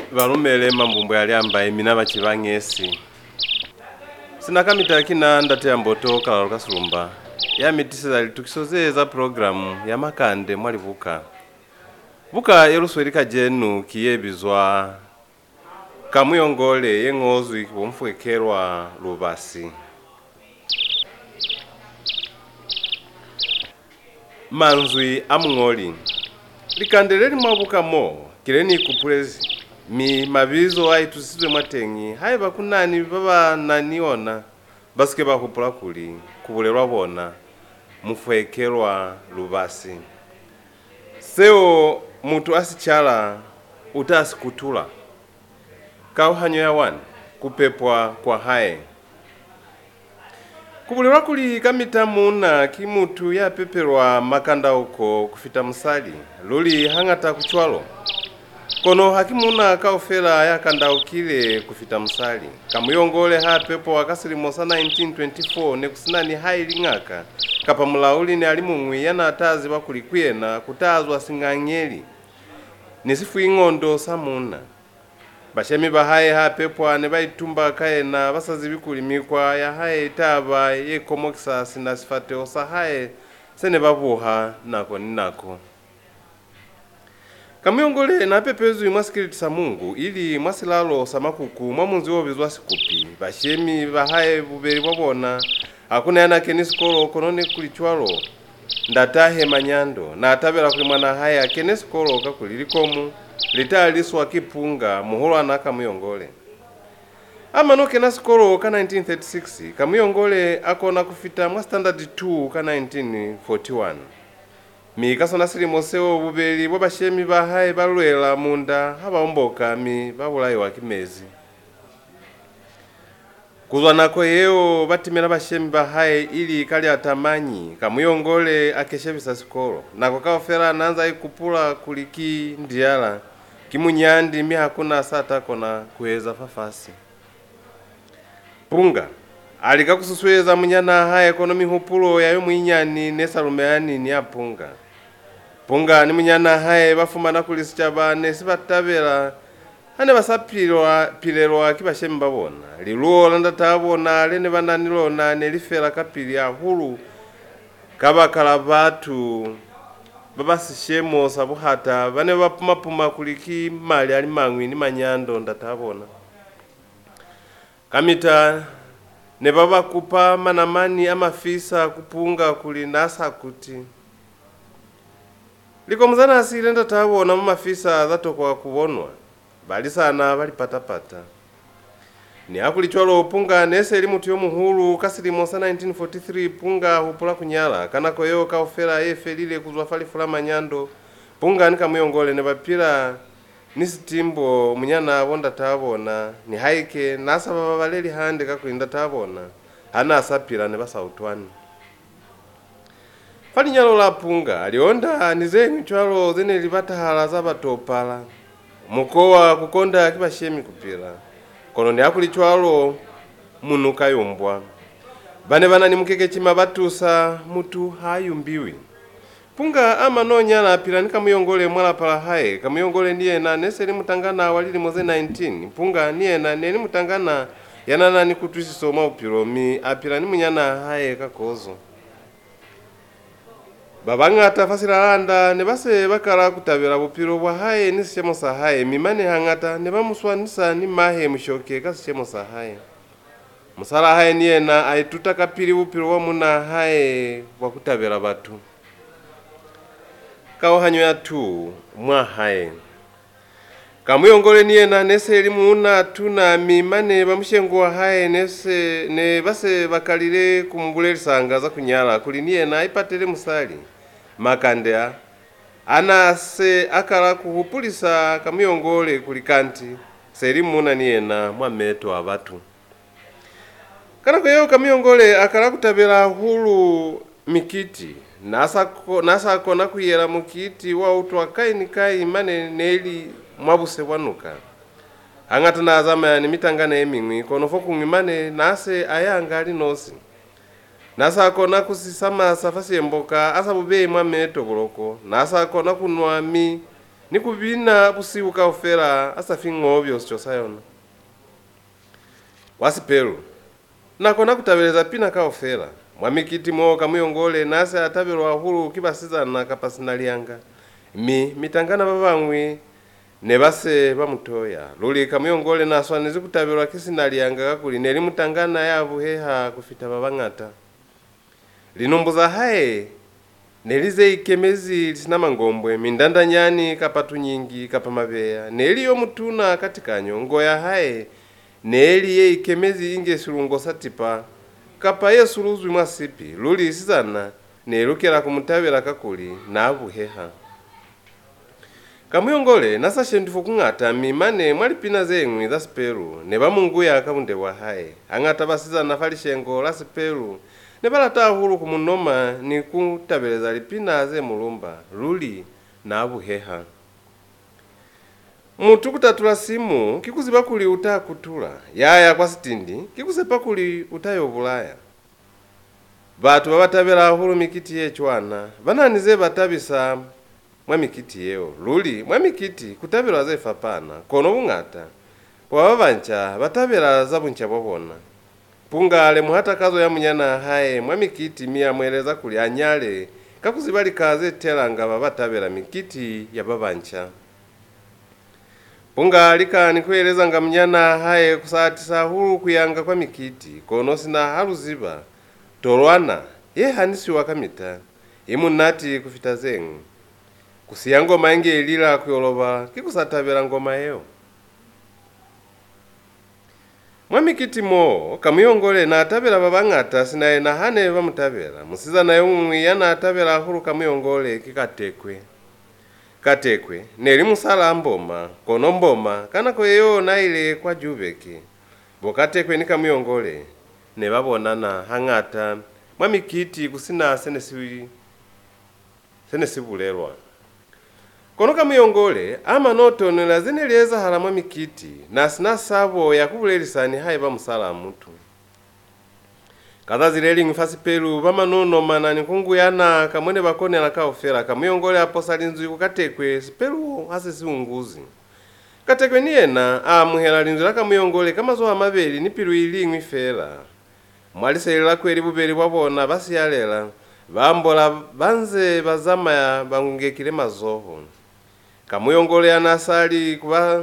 Valumele mambumbu yaliamba emina vachivang'esi. Sinakamita kina ndate amboto kalalo kasulumba. Yamitisa litukisozeza programu ya makande mwali vuka. Vuka yeluswelika jenu kiyebizwa kamuyongole yeng'ozwi pomfwekelwa lubasi. Manzwi amung'oli. Likandeleli mwavuka mo, kileni kupulezi. Mi mabizo aitusizwe mwatengi, hai bakunani baba naniona, basike bakupula kuli, kubulelwa bona, mufwekelwa lubasi. Seo mutu asichala, utasi kutula. Kauhanyo ya wani, kupepwa kwa hae. Kubulelwa kuli kamita muna kimutu ya peperwa makanda uko kufita musali, luli hangata kuchwalo. Kono hakimuna kaufela yakandaukile kufita musali. Kamuyongole hapepo wakasilimo sa 1924 nekusinani haili ng'aka. Kapa mulauli ni alimungwi yana atazi wakulikwena kutazwa sing'ang'eli. Nisifu ing'ondo samuna. Bashemi bahaye hapepo ne baitumba kaena basazi bikulimikwa ya haye itaba yekomokisa sinasifate osa haye sene babuha nako ninako. Kamuyongole na pepezu mwasikilitisa Mungu ili mwasilalo samakuku mwamunzi wobizwa sikupi. Bashemi bahaye bubeli wabona hakuna yana kenisikolo konone kulichwalo ndatahe manyando na atabela kuli mwana haya kenisikolo kakulilikomu litaliswa kipunga muholo na Kamuyongole. Amano kenasikolo ka 1936 Kamuyongole akona kufita mwa standard 2 ka 1941. Mikasona silimo sewo bubeli bwabashemi bahaye balwela munda habaomboka mi babulayi wa kimezi. Kuzwa nako yeo batimela bashemi bahaye ili kali atamanyi Kamuyongole akeshebisa sikolo. Nako kaofera nanza ikupula kuliki ndiala kimunyandi mi hakuna sata kona kuweza fafasi. Punga alika kususweza munyana haye kono mihupulo yayo mwinyani nesalumeani ni apunga. Punga ni munyana haye bafumana kulisichaba nesibatabela hane basapilelwa kibashemi babona. Liluo landa tabona lene bananilona nelifela kapili ahulu kabakala batu babasishemo sabuhata bane bapumapuma kuliki mali alimangwi ni manyando ndatabona. Kamita ne baba kupa manamani amafisa kupunga kuli nasa kuti. Liko mzana asile ndatabona mafisa zato kwa kubonwa. Bali sana bali patapata. Ni hakulichwalo punga nese elimutu yomuhulu kasilimo sa 1943 punga hupula kunyala. Kanako yeo kaofela efe lile kuzwafali fulama nyando. Punga ni Kamuyongole ne bapila nisitimbo munyana wonda tabona. Ni haike nasa babaleli hande kakulinda tabona. Hana asapila ne basa utwani. Fali nyalo la punga alionda nizeni chwalo zene libata halaza batopala. Mukowa kukonda kibashemi kupila. Kono ni hakulichwalo munu kayumbwa. Bane bana ni mukeke chima batusa mutu hayumbiwi. Punga ama no nyala pila ni Kamuyongole mwala pala hae. Kamuyongole niye na neseli mutangana walili moze 19. Punga niye na neni mutangana yanana ni kutuisi soma upilo mi apila ni munyana hae kakozo. Babanga atafasila landa nebase bakala kutabela bupilo bwa hae nisishemo sa hae mimane hangata nebamuswanisa ni mahe mushoke kasishemo sa hae. Musala hae niye na aituta kapili bupilo wa muna hae wakutabela batu. Kauhanyo ya tu mwa hae. Kamuyongole niye na nese elimu una tuna mimane bamushengo wa hae nese ne base bakalile kumubuleli sanga za kunyala kuli niye na ipatele musali. Makandea anase akala kuhupulisa Kamuyongole kulikanti selimu una niye na mwameto wa batu. Kanako yeo Kamuyongole akala kutabela hulu mikiti. Nasa kona kuyela mukiti wa utu wakaini kai mane neli mwabuse wanuka. Hangata na azama ya ni mitangana emingwi kono foku ngimane nase ayangali nosi. Nasa kona kusisama safasi mboka asa bube mwameto boloko. Nasa kona kunwami nikuvina busiku kaufera asafing'o byosi chosayona wasipelu nakona kutaveleza pina kaufera mwamikiti mo kamuyongole nase atavelwa hulu kibasizana kapasinalianga mitangana bavamwi ne base bamutoya luli kamuyongole naswanizi kutavelwa kisinalianga kakuli neli mutangana yavuheha kufita babang'ata linumbuza haye nelize ikemezi lisina mangombwe mindanda nyani kapatu nyingi kapamaveya neliyo mutuna katikanyo ngoya haye neliye ikemezi inge sulungo satipa kapa yesu luzwi mwasipi luli isizana nelukela kumutavela kakuli navuheha kamuyongole nasashendifu kung'ata mimane mwalipina zeng'wi za sipelu ne bamunguya kabundewa haye ang'ata basizana falishengo la sipelu ne balata hulu kumunoma ni kutaveleza lipina ze mulumba luli navuheha mutu kutatula simu kikuzipa kuli utakutula yaya kwa sitindi kikusepa kuli utayovulaya batu babatavela hulu mikiti yechwana bananize batabisa mwamikiti yeo luli mwamikiti kutavelwa zefa pana kono bung'ata bwaba bancha batavela zabuncha bwabona pungale muhatakazo ya munyana haye mwamikiti miya mweleza kuli anyale kakuzibali kaze telanga babatavela mikiti ya babancha pungalika nikueleza nga munyana haye kusatisa hulu kuyanga kwa mikiti kono sina haluziba tolwana ye hanisi wakamita imunati kufita zengu kusiya ngoma inge ilila kuyoloba kikusatavela ngoma yeo mwamikiti mo kamuyongole na atavela babang'ata sinaye na hane bamutavela musiza nayo mumwi yana atavela hulu kamuyongole katekwe neli musala mboma kono mboma kanako yeyo naile kwa juveke bokatekwe ni kamuyongole ne babonana hang'ata mwamikiti kusina senesibulelwa kono kamuyongole amanotonela zeneleza hala mwamikiti nasina sabo yakubulelisani haye bamusala mutu kazazileli ng'fasi pelu bamanonoma nikunguyana kamwene bakonela kaufera kamuyongole aposa linzwi kukatekwe sipelu hase siunguzi katekwe niyena amuhela linzwi la kamuyongole kamazoha maveli ni pilu ili ng'wifera mwaliselela kweli bubeli bwabona basiyalela bambola banze bazamaya bangungekile mazoho kamuyongole anasali kuba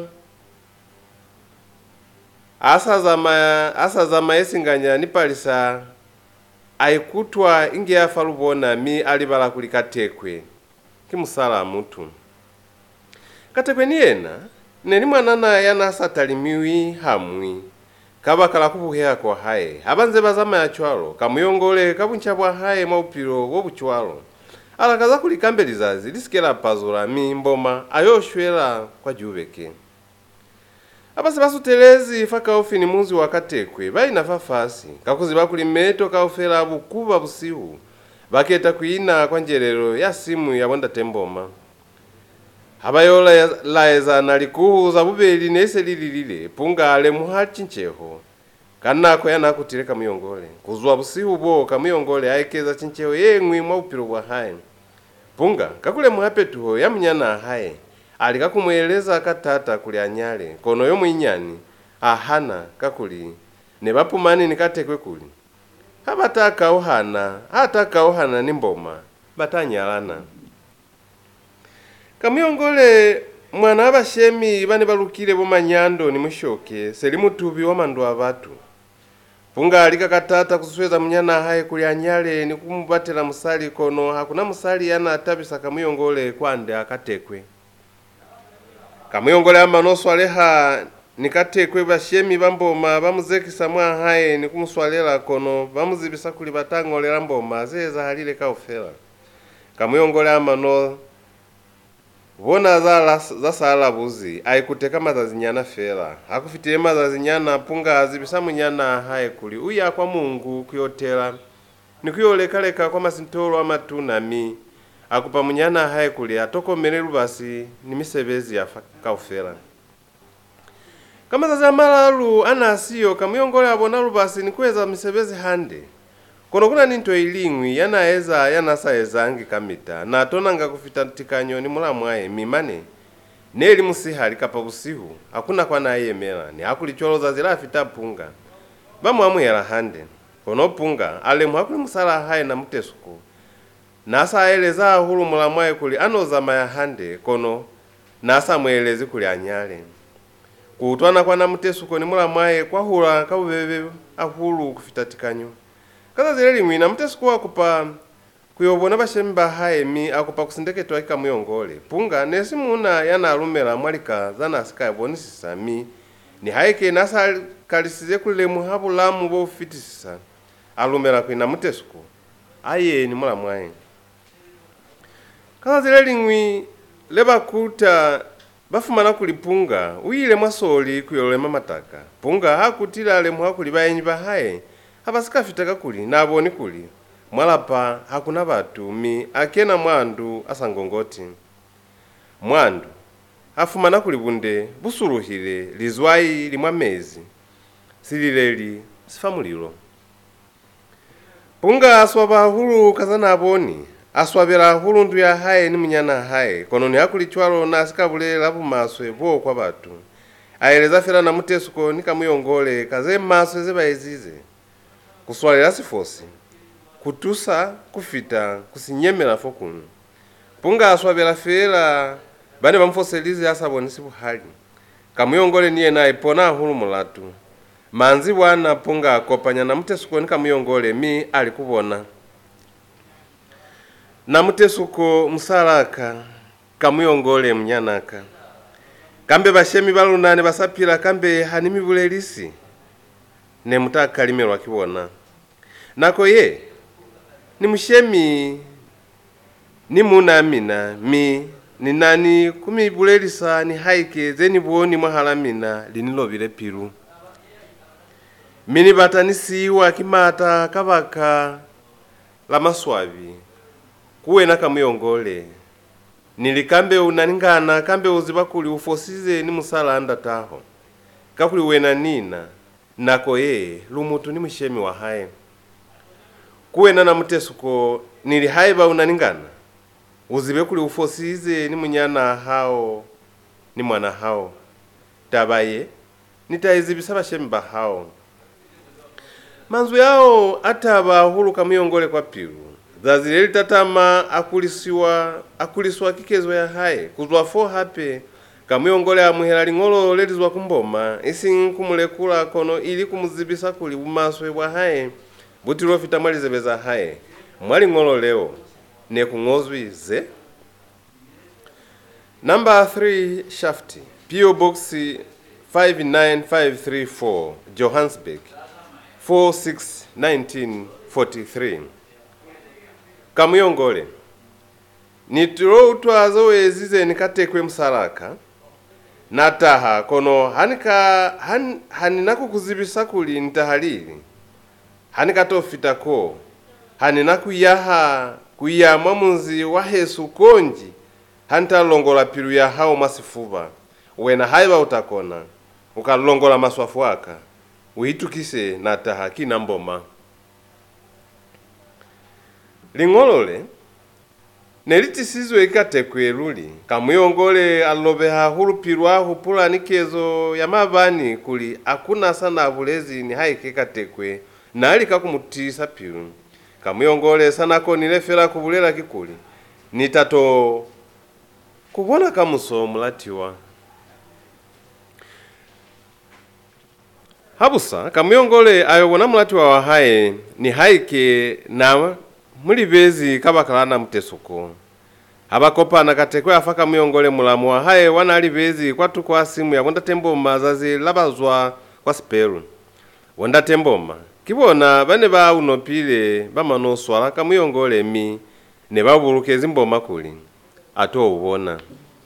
asazama esinganya nipalisa aikutwa inge yafa lubona mi alibala kuli katekwe kimusala mutu katekwe niyena neni mwanana yanasatalimiwi hamwi kabakala kubuheha kwa haye abanze bazama ya chwalo kamuyongole kabuncha bwa haye maupiro wobuchwalo alakaza kulikambelizazi lisikela pazula mboma ayoshwela kwa juveke abasi basutelezi faka ofini muzi wakatekwe baina fafasi kakuziba kuli meto kaufela bukuba busihu baketa kuina kwa njelelo ya simu ya bonda temboma habayola laeza nalikuhuza bubeli nese lililile pungale muhachincheho kanako yanakutile kamuyongole kuzwa busihu bo kamuyongole aekeza chincheho yeng'wi mwaupilo bwa haye punga kakule muhapetuho ya munyana haye alika kumweleza katata kuli anyale kono yo mwinyani ahana kakuli ne bapumani nikatekwe kuli habataka ohana ni mboma batanyalana kamuyongole mwana abashemi bane balukile bomanyando ni mushoke seli mutubi wa mandu abatu punga alika katata kusweza munyana haye kuli anyale ni kumubatela musali kono hakuna musali yana atabisa kamuyongole kwande akatekwe kamuyongole amanoswaleha nikatekwe bashemi bamboma bamuzekisa mwa haye ni kumuswalela kono bamuzibisa kuli batangolera mboma zeza halile kaufela kamuyongole amano Vona za sala buzi aikuteka mazazi nyana fela hakufitile mazazi nyana punga azibisa munyana haye kuli uya kwa Mungu kuyotela nikuyolekaleka kwa masintolo amatunami akupa munyana haye kuli atokomele lubasi ni misebezi ya kaufela kama zazi amalalu anasiyo kamuyongole abona lubasi nikuweza misebezi hande kono kuna ninto ilingwi yanasaeza angi kamita na atonanga kufita tikanyo ni mulamwaye mimane neli musihali kapa busihu hakuna kwa naye mela ni hakulicholoza zilafita punga bamwamwela hande kono punga alemu hakuli musala haye na mutesuko nasa aeleza ahulu mulamwaye kuli anoza maya hande kono nasa mwelezi kuli anyale kutwana kwa na mutesuko ni mulamwaye kwa hula kabubebe ahulu kufitatikanyo kaza zileli mwina mutesuko wakupa kuyobona bashemi bahaye mi akupa kusindeketwa ikamuyongole punga nesi muna yana alumela mwalika zana asika yabonisisa mi ni haike nasa kalisize kulemu habulamu bo fitisisa alumela kwina mutesuko aye ni mulamwaye kaza zileli ngwi leba kuta bafumana kulipunga uyile mwasoli kuyolema mataka punga hakutila alemu hakuli bayenyi bahaye abasikafitaka kuli naboni kuli mwalapa hakuna batu mi akena mwandu asangongoti mwandu hafumana kuli bunde busuluhile lizwai limwa mezi silileli sifamulilo punga aswaba hulu kazana aboni aswabela hulu ndu ya haye ni munyana haye kono ni hakulichwalo na asikabule labu maswe bo kwa batu aeleza fela na mutesuko nikamuyongole kaze maswe zebaezize kuswalela sifosi kutusa kufita kusinyemela fokunu punga aswabela fela bane bamfoselize asabonisi buhali kamuyongole niye naye pona hulu mulatu manzi bwana punga akopanya na mutesuko nikamuyongole mi alikubona na mutesuko musalaka kamuyongole mnyanaka kambe bashemi balunane basapira kambe hanimi bulelisi ne mutakalimelwa kibona nako ye ni mushemi ni munamina mi ni nani kumibulelisa ni haike zeni buoni mwahalamina linilobile piru mini batanisiwa kimata kabaka la maswabi kuwena kamuyongole nilikambe unaningana kambe uziba kuli ufosize ni musala anda taho kakuli wena nina nako ye lumutu ni mushemi wa haye kuwena na mutesuko nili haiba unaningana uzibe kuli ufosize ni munyana hao ni mwana hao tabaye nitaizibisa bashemi bahao manzu yao ataba hulu kamuyongole kwa piru zazileli tatama akuliswa kikezo ya haye kuzwa fo hape kamuyongole amuhela lingolo lelizwa kumboma isi kumulekula kono ili kumuzibisa kuli umaswe bwa haye butilo fitamalize beza haye mwali ngolo leo ne kungozwi ze number 3 Shafti PO Box 59534 Johannesburg 461943 kamuyongole nitiro utwazo wezize nikatekwe msalaka nataha kono haninaku kuzibisa kuli ntahalili hanikatofitako haninakuyaha kuyamwa munzi wa Hesu konji hantalongola piru ya hao masifuba wena haiba utakona ukalongola maswafu aka uhitukise nataha kina mboma lingolole nelitisizwe ikatekwe luli kamuyongole alobeha hulupirwa hupula nikezo ya mabani kuli akuna sana abulezi ni haike katekwe na alika kumutisa piru kamuyongole sana ko nilefera kubulela kikuli nitato kubona kamuso mulatiwa habusa kamuyongole ayobona mulatiwa wa haye ni haike na mulibezi kabakalana mutesuko abakopa nakatekwe afaka muyongole mulamu wa haye wana alibezi kwatu kwa simu ya wanda temboma zazi labazwa kwa speru wanda temboma kibona bane ba unopile bamanoswala kamuyongole mi ne babuluke zimboma kuli ato ubona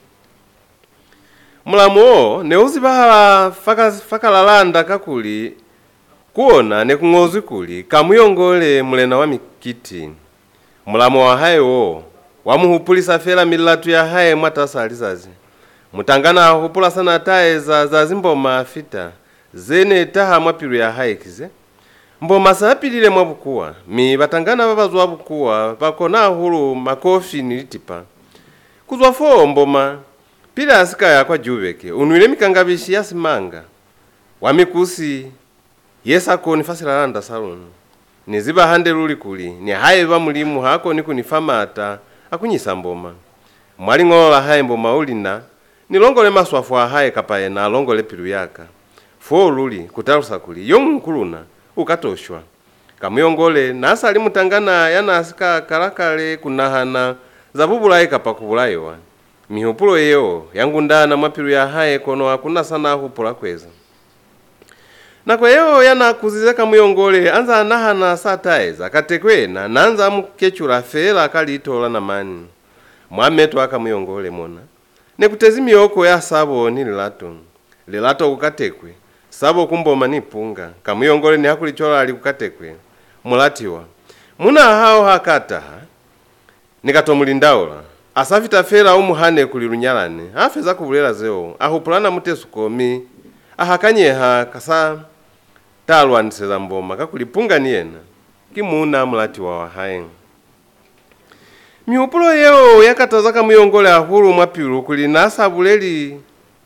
mulamu ne uzibahala faka lalanda kakuli kuona ne kungozwi kuli kamuyongole mulena wa mikiti mulamu wa haye wo wamuhupulisa fela milatu ya haye mwatasa alizazi mutangana hupula sana tae za zimboma afita zene taha mwapiru ya haye kize mboma sapilile mwabukuwa mi batangana babazwa bukuwa bakona hulu makofi nilitipa kuzwa fo mboma pila asikaya kwa juveke unwile mikangabishi yasimanga wamikusi yesako nifasilalanda saluni niziba hande luli kuli ni haye bamulimu hako niku nifamata akunyisa mboma mwali ngolola haye mboma ulina nilongole maswafu haye kapaye na alongole pilu yaka fo luli kutalusa kuli yomu nkuluna ukatoshwa kamuyongole nasa alimutangana yana asika kalakale kunahana zabubulaye kapakubulayewa mihupulo yeyo yangundana mwapilu ya haye kono hakuna sana hupula kweza na kwa yeo yana kuzize kamuyongole anza anahana sataeza katekwena nanza amukechula fela kalitola na mani mwameto akamuyongole mona nekutezi miyoko ya sabo ni lilato kukatekwe sabo kumboma nipunga kamuyongole ni hakulichola ali kukatekwe mulatiwa muna hao hakataha nikatomulindaula asafita fela umuhane kulilunyalane afeza kubulela zeo ahupulana mutesukomi ahakanyeha kasa talwaniseza mboma kakulipunga niyena kimuna mulatiwa wahaye miupulo yeo yakataza kamuyongole ahulu mwapilu kuli nasabuleli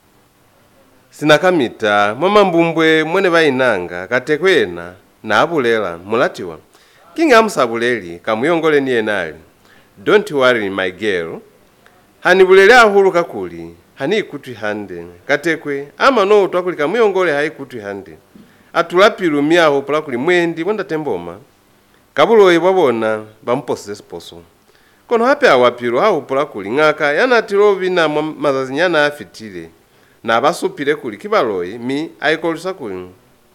sinakamita mwamambumbwe mwene bainanga katekwena na abulela mulatiwa kinga amusabuleli kamuyongole niyenali don't worry my girl hanibulele ahulu kakuli hani ikutwi hande katekwe ama no twakuli kamuyongole haikutwi hande atulapilu miaho pula kuli mwendi wenda temboma kabuloye babona bamposese sposo kono hape awapilu hao pula kuli ngaka yana tilovi na mazazi nyana afitile na basupile kuli kibaloye mi aikolisa kuli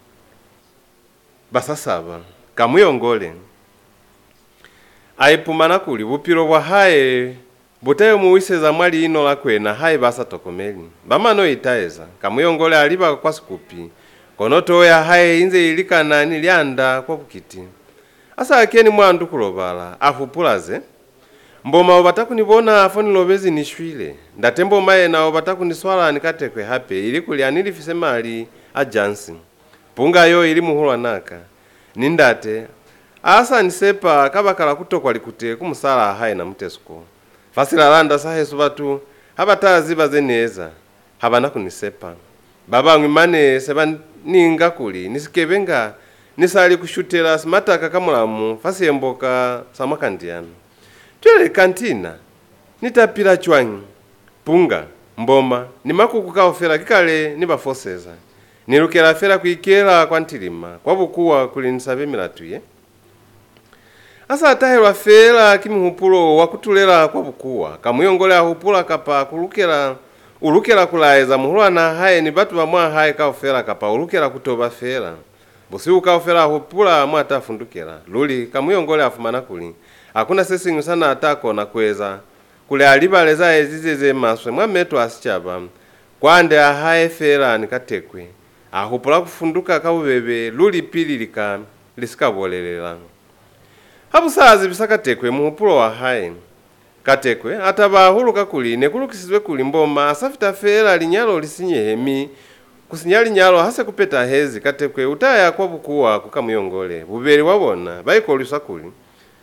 basasaba kamuyongole aipumana kuli bupilo bwa haye butayo muwiseza mwali ino lakwena haye basa tokomeli bamano itaeza kamuyongole aliba kwa sikupi konoto ya haye inze ilikana nilianda kwa bukiti asa akeni mwandu kulobala ahupulaze mboma obatakunibona afoni lobezi nishwile ndatembo maye na obatakuniswala nikatekwe hape ili kulianili fisemali ajansi punga yo ili muhulwa naka nindate asa nisepa kabakala kutokwa likute kumusala haye na mutesuko fasila landa sahesu batu habatazi bazeneza habana kunisepa baba ngimane seba ninga kuli nisikebenga nisali kushutela simataka kamulamu fasiyemboka samakandiana twele kantina nitapila chwanyi punga mboma ni makuku kaofela kikale nibafoseza nilukela fela kuikela kwa ntilima kwa bukuwa kuli nisabe milatuye asa atahelwa fela kimuhupulo wakutulela kwa bukuwa kamuyongole ahupula kapa ulukela kulaeza muhulwana haye ni batu bamwa haye kaofela kapa ulukela kutoba fela bosi ukaofela ahupula mwata afundukela luli kamuyongole afumana kuli hakuna sesingu sana atako na kweza kule alibaleza ezizeze maswe mwameto asichaba kwande haye fela nikatekwe ahupula kufunduka kabubebe luli pili lisikabolelela habusazi bisakatekwe muhupulo wa haye katekwe ataba huluka kuli nekulukisizwe kuli mboma asafita fela linyalo lisinyehemi kusinyali nyalo hase kupeta hezi katekwe utaya kwa bukuwa kukamuyongole bubeli wabona baikoluswa kuli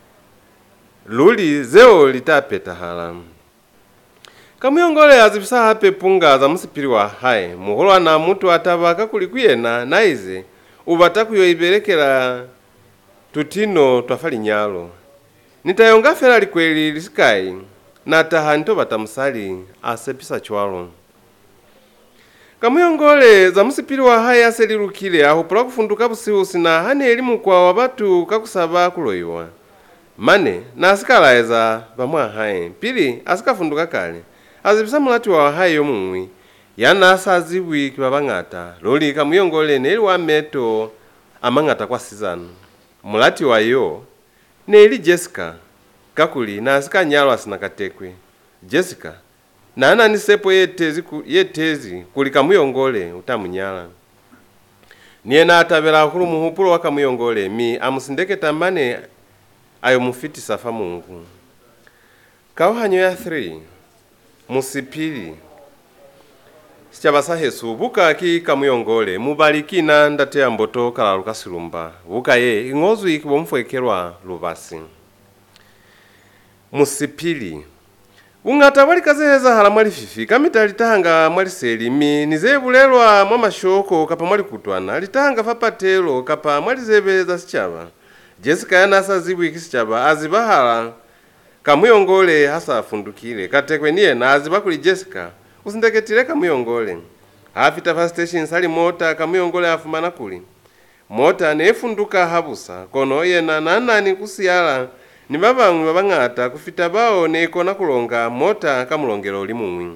luli zeo litapeta halamu kamuyongole azibisa hape punga za musipiri wa haye muhulwa na mutu atabaka kuli kuyena naize ubatakuyo iberekela tutino twafali nyalo nitayonga fela likweli lisikai na tahanto batamusali asepisa chwalo kamuyongole za musipiri wa haye aselilukile ahupula kufunduka busiusi na hane elimu kwa wabatu kakusaba kuloyiwa mane na asikalaeza bamwa haye pili asikafunduka kale azibisa mulati wa haye yomumwi yana asazibwi kibabangata loli kamuyongole neli wa meto amangata kwa sizano mulati wa yo neli Jessica kakuli na asika nyalo asinakatekwe Jessica na ana nisepo yetezi kuli kamuyongole utamunyala niye na atabela hulu muhupulo wa kamuyongole mi amusindeke tambane ayo mufiti safa Mungu kauhanyo ya 3 musipili sichaba Yesu buka ki kamuyongole mubaliki na ndate ya mboto kala lukasilumba buka ye ingozu ikibomfwekelwa lubasi musipili ung'ata walikazeheza hala mwali fifi kamita litanga mwali selimi nizebulelwa mwa mashoko kapa mwali kutwana litanga fapatelo kapa mwali zebeza sichava Jessica yanasa zibwiki sichava azibahala kamuyongole hasa afundukile katekwe niye na azibakuli Jessica usindeketile kamuyongole afita fa station sali mota kamuyongole afumana kuli mota nefunduka habusa kono yena nanani kusiyala ni babamwe babang'ata kufita bao nekona kulonga mota kamulongelo limumwi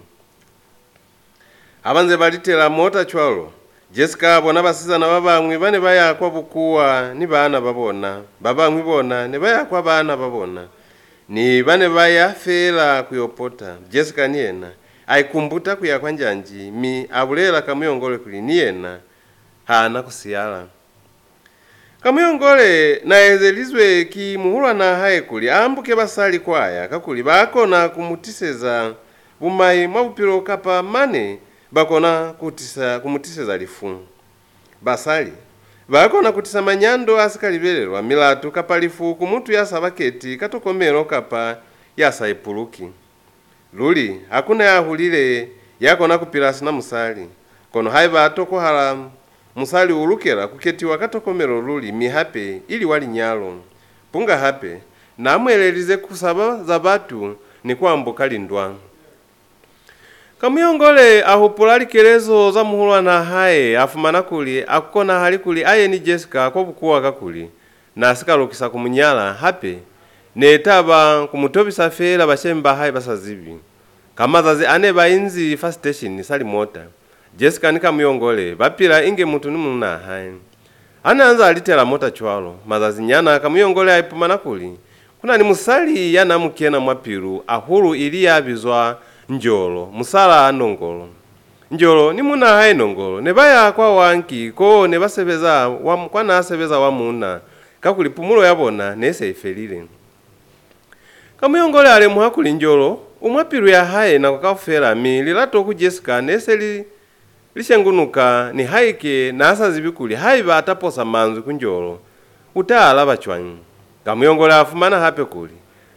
abanze balitela mota chwalo Jessica bona basizana babamwe bane bayakwa bukuwa ni bana babona babamwe bona ne bayakwa bana babona ni bane bayafela kuyopota Jessica niyena aikumbuta kuyakwa njanji mi abulela kamuyongole kuli niyena hana kusiyala kamuyongole na ezelizwe ki muhulwa na hae kuli ambuke basali kwaya kakuli bakona kumutiseza bumayi mwabupilo kapa mane bakona kumutiseza lifu basali bakona kutisa manyando asikalibererwa milatu kapa lifu kumutu yasa baketi katokomero kapa yasa ipuluki luli hakuna yahulile yakona kupilasi na musali kono haiba atoko hala musali ulukera kuketiwa katokomero luli mihape ili wali nyalo punga hape na amwelelize kusaba za batu ni kuambuka lindwa kamuyongole ahupula likelezo za muhulwa na hae afumana kuli akukona hali kuli aye ni Jessica kwa bukuwa kakuli na asikalukisa kumunyala hape netaba kumutobisa fela bashemba hae basazibi kamazazi ane bainzi fa station sali mota Jessica nika muyongole bapila inge mutu ni muna hae anaanza alitela mota chwalo mazazi nyana kamuyongole aipumana kuli kuna ni musali yana mukena mwapiru ahuru ili yabizwa njolo musala anongolo njolo ni muna hae nongolo nebaya kwa wanki ko nebasebeza kwa nasebeza wa muna kakuli pumulo yabona nese ifelile kamuyongole ale muhakuli njolo umwapiru ya hae na kakafela mi lilato ku Jessica nese lishengunuka ni haike na asa zibikuli haiba ataposa manzu kunjolo utala bachwanyi kamuyongole afumana hape kuli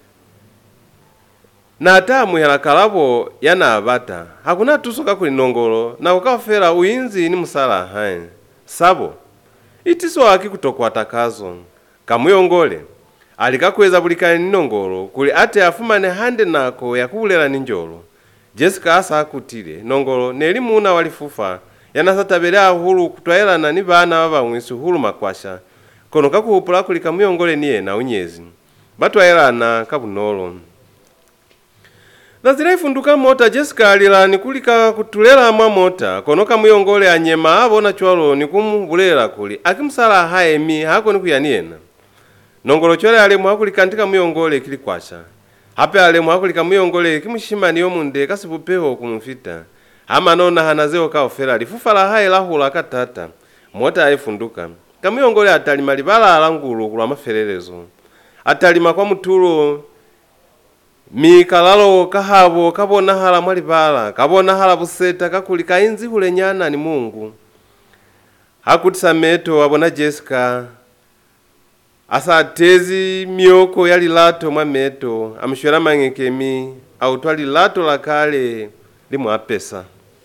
na atamu hela kalabo yana abata hakuna tusoka kuli nongolo na ukafela uinzi ni musala hae sabo itiso waki kutokwa takazo kamuyongole alikakweza bulikani ni nongolo kuli ate afumane hande nako ya kubulela ni njolo Jessica asa akutile nongolo nelimuna walifufa yanasatabela hulu kutwaelana ni bana babamwisu hulu makwasha kono kakuhupula kuli kamuyongole niye na unyezi batwaelana kabunolo nazira ifunduka mota Jessica alilani kulika kutulela mwa mota kono kamuyongole anyema abona chwalo ni kumubulela kuli akimsala hae mi hako ni kuyaniena nongolo chwale alemu hakulika ndika muyongole kili kwasha hape alemu hakulika muyongole kimushima niyo munde kasipupeho kumufita hama nona hanazeo kaofela lifufa la hae lahula katata mota aifunduka kamuyongole atalima libala alangulu kulwa maferelezo atalima kwa mutulo mikalalo kahabo kabona hala mwalibala kabona hala buseta kakulika inzi hulenyana ni Mungu hakutisa meto wabona Jessica asa tezi mioko yali lato mwa meto amshwera mangekemi au twali lato la kale limu apesa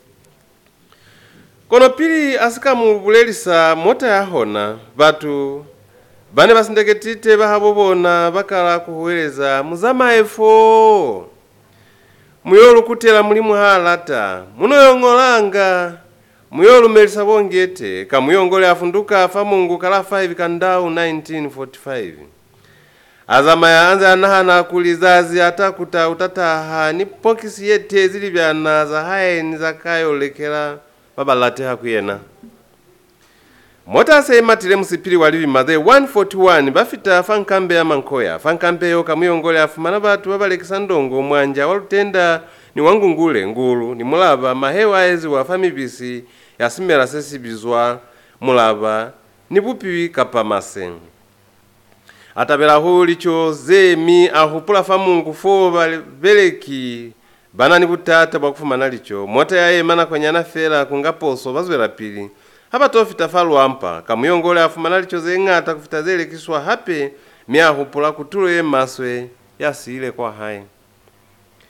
kono pili asika mubulelisa mota yahona batu bane basindeketite bahabobona bakala kuhueleza muzama efo muyolu kutela mulimu halata munoyongolanga muyolu melisa bongete kamuyongole afunduka fa Mungu kala 5 kandau 1945 azama ya anza anahana kulizazi atakuta utataha ni pokisi yete zili byana za hae ni zakayo lekela babalate hakuyena mota se matile musipili walibi madhe 141 bafita fankambe ya mankoya fankambe yo kamuyongole afumana batu babalekisa ndongo mwanja walutenda ni wangungule ngulu ni mulaba mahewa ezi wa famibisi yasimera sesibizwa mulaba ni bupiwi kapamase atabela hulicho zemi ahupula fa Mungu fo beleki banani butata bakufumana licho mota yaye mana kwanyana fela kungaposo bazwela pili hapa tofita falwampa kamuyongole afumana licho zengata kufita zele kiswa hape miahupula kutulo ye maswe yasile kwa hai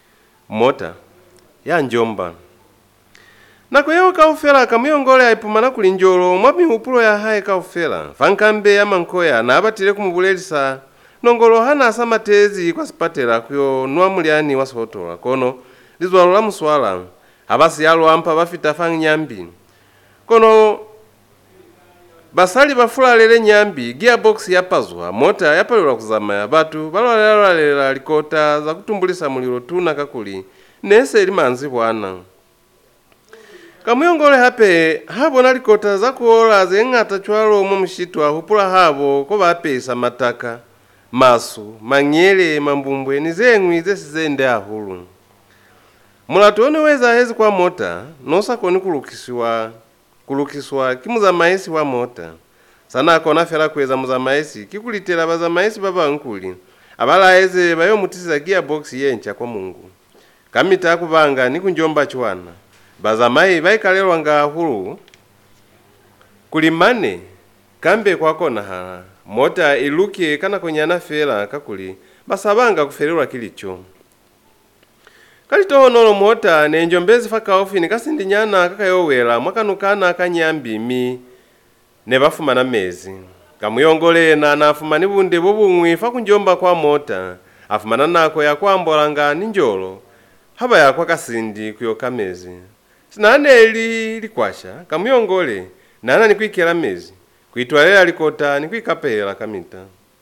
mota ya njomba. Nakoyewo kaufela kamuyongole aipumana kuli njolo mwapi upulo ya haye kaufela. Fankambe ya mankoya na abatile kumubulelisa nongolo hana asamatezi kwa sipatela kuyo nuamuliani wasotola. Kono lizwalo la muswala abasi yalo ampa bafita fangi nyambi. Kono basali bafulalele nyambi gearbox yapazwa mota yapalula kuzama ya batu balwalalela likota za kutumbulisa muliro tuna kakuli nese limanzi bwana. Kamuyongole hape habona likota za kuola zengata chwalo mu mshitwa hupula habo ko bapesa mataka masu manyele mambumbwe ni zengwi zesizende ahulu. Mulatone weza hezi kwa mota nosa koni kulukiswa kimuza maisi wa mota. Sana kona fela kweza muza maisi kikulitela baza maisi baba nkuli. Abala heze bayo mutisa gearbox yencha kwa Mungu. Kamita kubanga ni kunjomba chwana. Bazamai baikalelwa nga hulu kulimane kambe kwako na hala mota iluke kana konyana fela kakuli basabanga kuferelwa kilicho kalito nolo mota ne njombezi faka ofini kasindinyana kakayowela mwakanukana kanyambi mi ne bafumana mezi kamuyongole na nafumani bunde bubungwi fa kunjomba kwa mota afumana nako yakwambolanga ninjolo haba yakwa kasindi kuyoka mezi. Sinane likwasha kamuyongole nana ni kwikela mezi kuitwalela likota ni kwikapela kamita.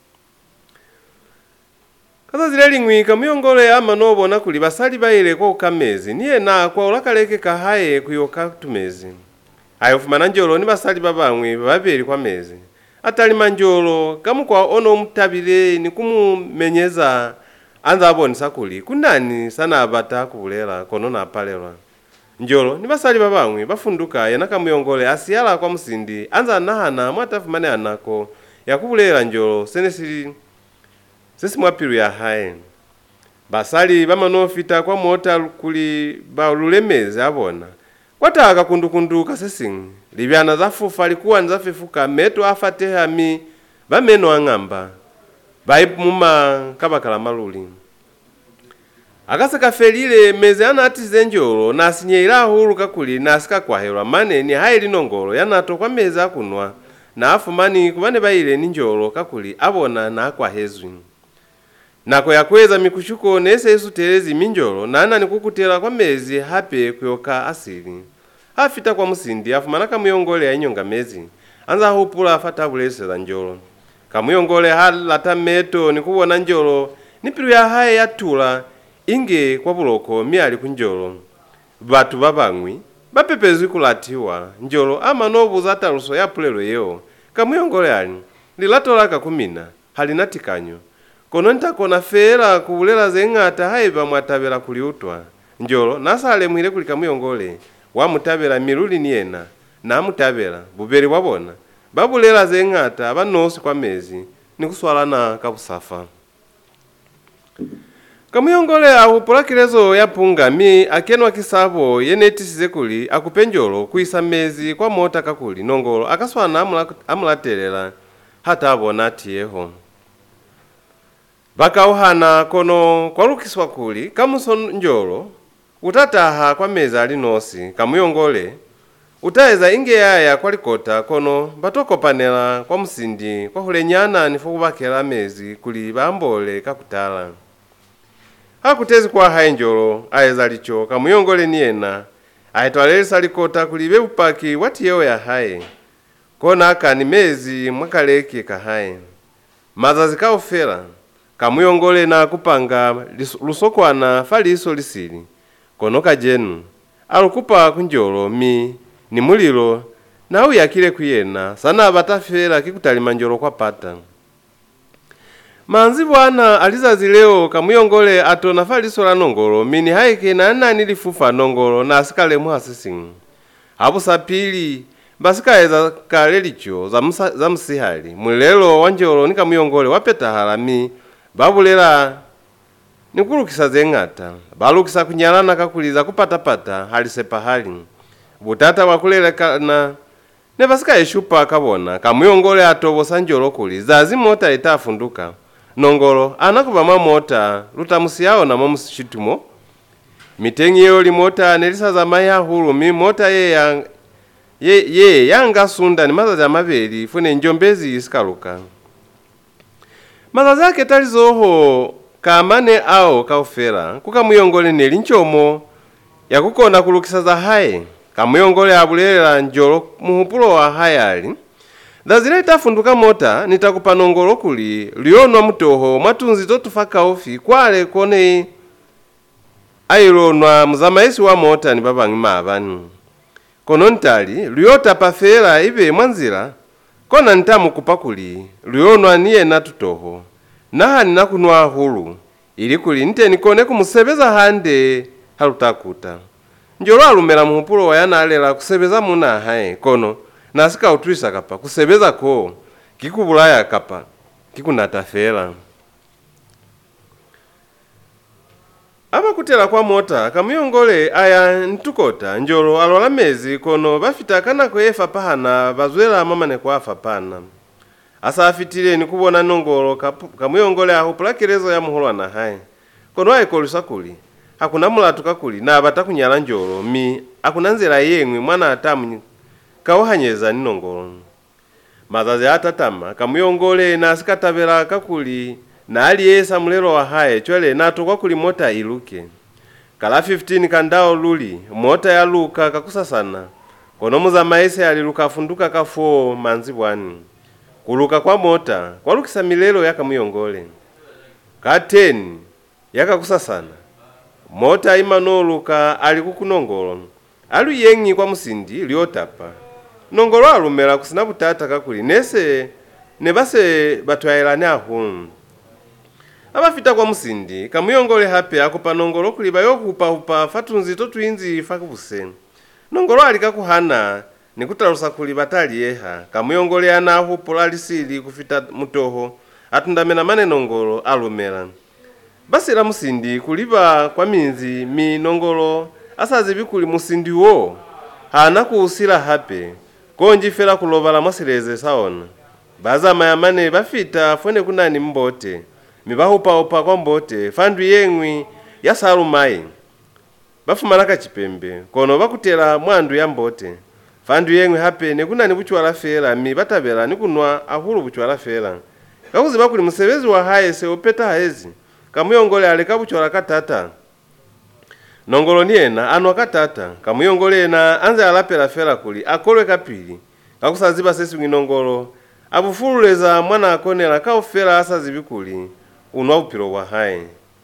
Kaza zile lingwi kamuyongole ama nobona kuli basali baile kwa ukamezi niye na kwa ulakaleke kahaye kuyoka tumezi. Ayofumana njolo ni basali babangwi babeli kwa mezi. Atali manjolo kamu kwa ono mutabile ni kumumenyeza anza abonisa kuli kunani sana abata kubulela kono na apalelwa. Njolo ni basali babangwi bafunduka yanaka muyongole asiyala kwa musindi anza nahana mwatafumane anako yakubulela njolo sesi mwapiru ya hae. Basali bamanofita kwa mota kuli balulemeze abona kwataka kundukundu kasesingi libyana zafufa likuwa nzafefuka meto afateha mi bameno angamba baipumuma kabakala maluli. Akasaka felile meze anatize njolo na sinyeira hulu kakuli na asika kwahelwa mane ni hae linongolo yanato kwa meze akunwa na afumani kubane baile ninjolo kakuli abona na akwahezwi. Nako yakweza mikushuko nese Yesu terezi minjolo nana nikukutela kwa mezi hape kuyoka asili. Hafita kwa musindi afumana kamuyongole ya inyonga mezi anza hupula afata bulese za njolo. Kamuyongole halata meto nikubona njolo nipiru ya hae yatula inge kwa buloko miali kunjolo. Batu babangwi bapepezwi kulatiwa njolo ama nobu zataluso ya pulelo yeo. Kamuyongole ali lilatolaka kumina halinatikanyo. Kono ntakona fera kubulela zengata haiba mwatabela kuliutwa. Njolo nasale mwile kuli kamuyongole wa mutabela miluli niena na mutabela buberi wabona babulela zengata abanosi kwa mezi nikuswalana kabusafa. Kamuyongole ahupula kilezo yapunga mi akenwa kisabo yenetisize kuli akupenjolo kuisa mezi kwa mota kakuli nongolo akaswana amulatelela hata abona atiyeho. Bakauhana kono kwa lukiswa kuli kamuson njolo utataha kwa meza alinosi kamuyongole utaeza inge yaya kwa likota kono batokopanela kwa musindi kwa hulenyana nifo kubakela mezi kuli bambole kakutala. Hakutezi kwa hae njolo aeza licho kamuyongole niena aitwalelisa likota kuli beupaki watiyeo ya hae kona akani mezi mwakaleke kahae. Mazazi kaufela kamuyongole na kupanga lusokwana faliso lisili kono kajenu alukupa kunjolo mi ni mulilo na uyakile kuyena sana batafela kikutalima njolo kwa pata. Manzi bwana alizazileo kamuyongole atona faliso la nongolo mini haike na nani lifufa nongolo na asikale muhasisingi. Habu sapili basikaeza kalelicho za msihali mulelo wanjolo ni kamuyongole wapeta halami babulela nikulukisa zengata balukisa kunyalana kakuliza kupatapata halisepa hali butata wakulelekana ne basika eshupa kabona kamuyongole atobosa njolo kuli zazi mota itafunduka nongolo anakuba mota lutamusi yao na mamusishitumo mitengi yoli mota nelisaza mai ahulu mi mota ye yanga sunda ni mazazi amaveli fune njombezi isikaluka mazazi ake talizoho kamane ao kaufera kukamuyongole neli nchomo yakukona kulukisaza haye kamuyongole abulela njolo muhupulo wa hayali dazile itafunduka mota nitakupa nongolo kuli lionwa mutoho mwatunzi totufaka ofi kwale kone ailonwa muzamaisi wa mota ni babangi mavani kono ntali luyota pafera ibe mwanzira kona ntamu kupakuli luyonwa niye natutoho nahani nakunwa hulu ili kuli nte nikone kumusebeza hande halutakuta njolo alumela muhupulo wayana alela kusebeza muna hae kono nasika utwisa kapa kusebeza ko kikubulaya kapa kikunatafela apa kutela kwa mota kamuyongole aya ntukota njolo alola mezi kono bafita kana kwefa pahana bazwela mamane kwafa pana asa afitile ni kubona nongolo kamuyongole aho pulakirezo ya muholwa na haye kono ayikolusa kuli hakuna mulatu kakuli na abatakunyala njolo mi akunanzela yemwe mwana atamu kauhanyeza ninongolo mazazi atatama kamuyongole na asikatavela kakuli na aliyesa mulelo wa haye chwele nato kwa kuli mota iluke kala 15 kandao luli mota ya luka kakusasana kono muzamaisi aliluka afunduka kafo manzi bwani kuluka kwa mota kwa lukisa milelo ya kamuyongole ka 10 yakakusasana mota imanoluka alikukunongolo alu yengi kwa musindi liotapa nongolo alumela kusina butata kakuli nese nebase batwaelane ahu abafita kwa musindi kamuyongole hape akupa nongolo kuliba yokupa fatunzi totwinzi fakubuse nongolo alikakuhana nikutalusa kuliba taliyeha kamuyongole ana ahu polalisili kufita mutoho atundamena mane nongolo alumela basi la musindi kuliba kwa minzi mi nongolo asazi bikuli musindi wo hana kuusila hape konji fela kulovala mwasileze saona baza mayamane bafita fone kunani mbote mibahupa kwa mbote fandu yengwi yasalumai bafumanaka chipembe kono bakutela mwandu ya mbote fandu yengwi hape nekunani buchwala fela mi batabela nikunwa ahulu buchwala fela kakuzi bakuli musebezi wa haye se opeta haezi kamuyongole aleka buchwala katata nongolo niena anwa katata kamuyongole na anze alapela fela kuli akolwe kapili kakusaziba sesi nongolo abufululeza mwana akonela kaufela asazibikuli unwa upilo wa haye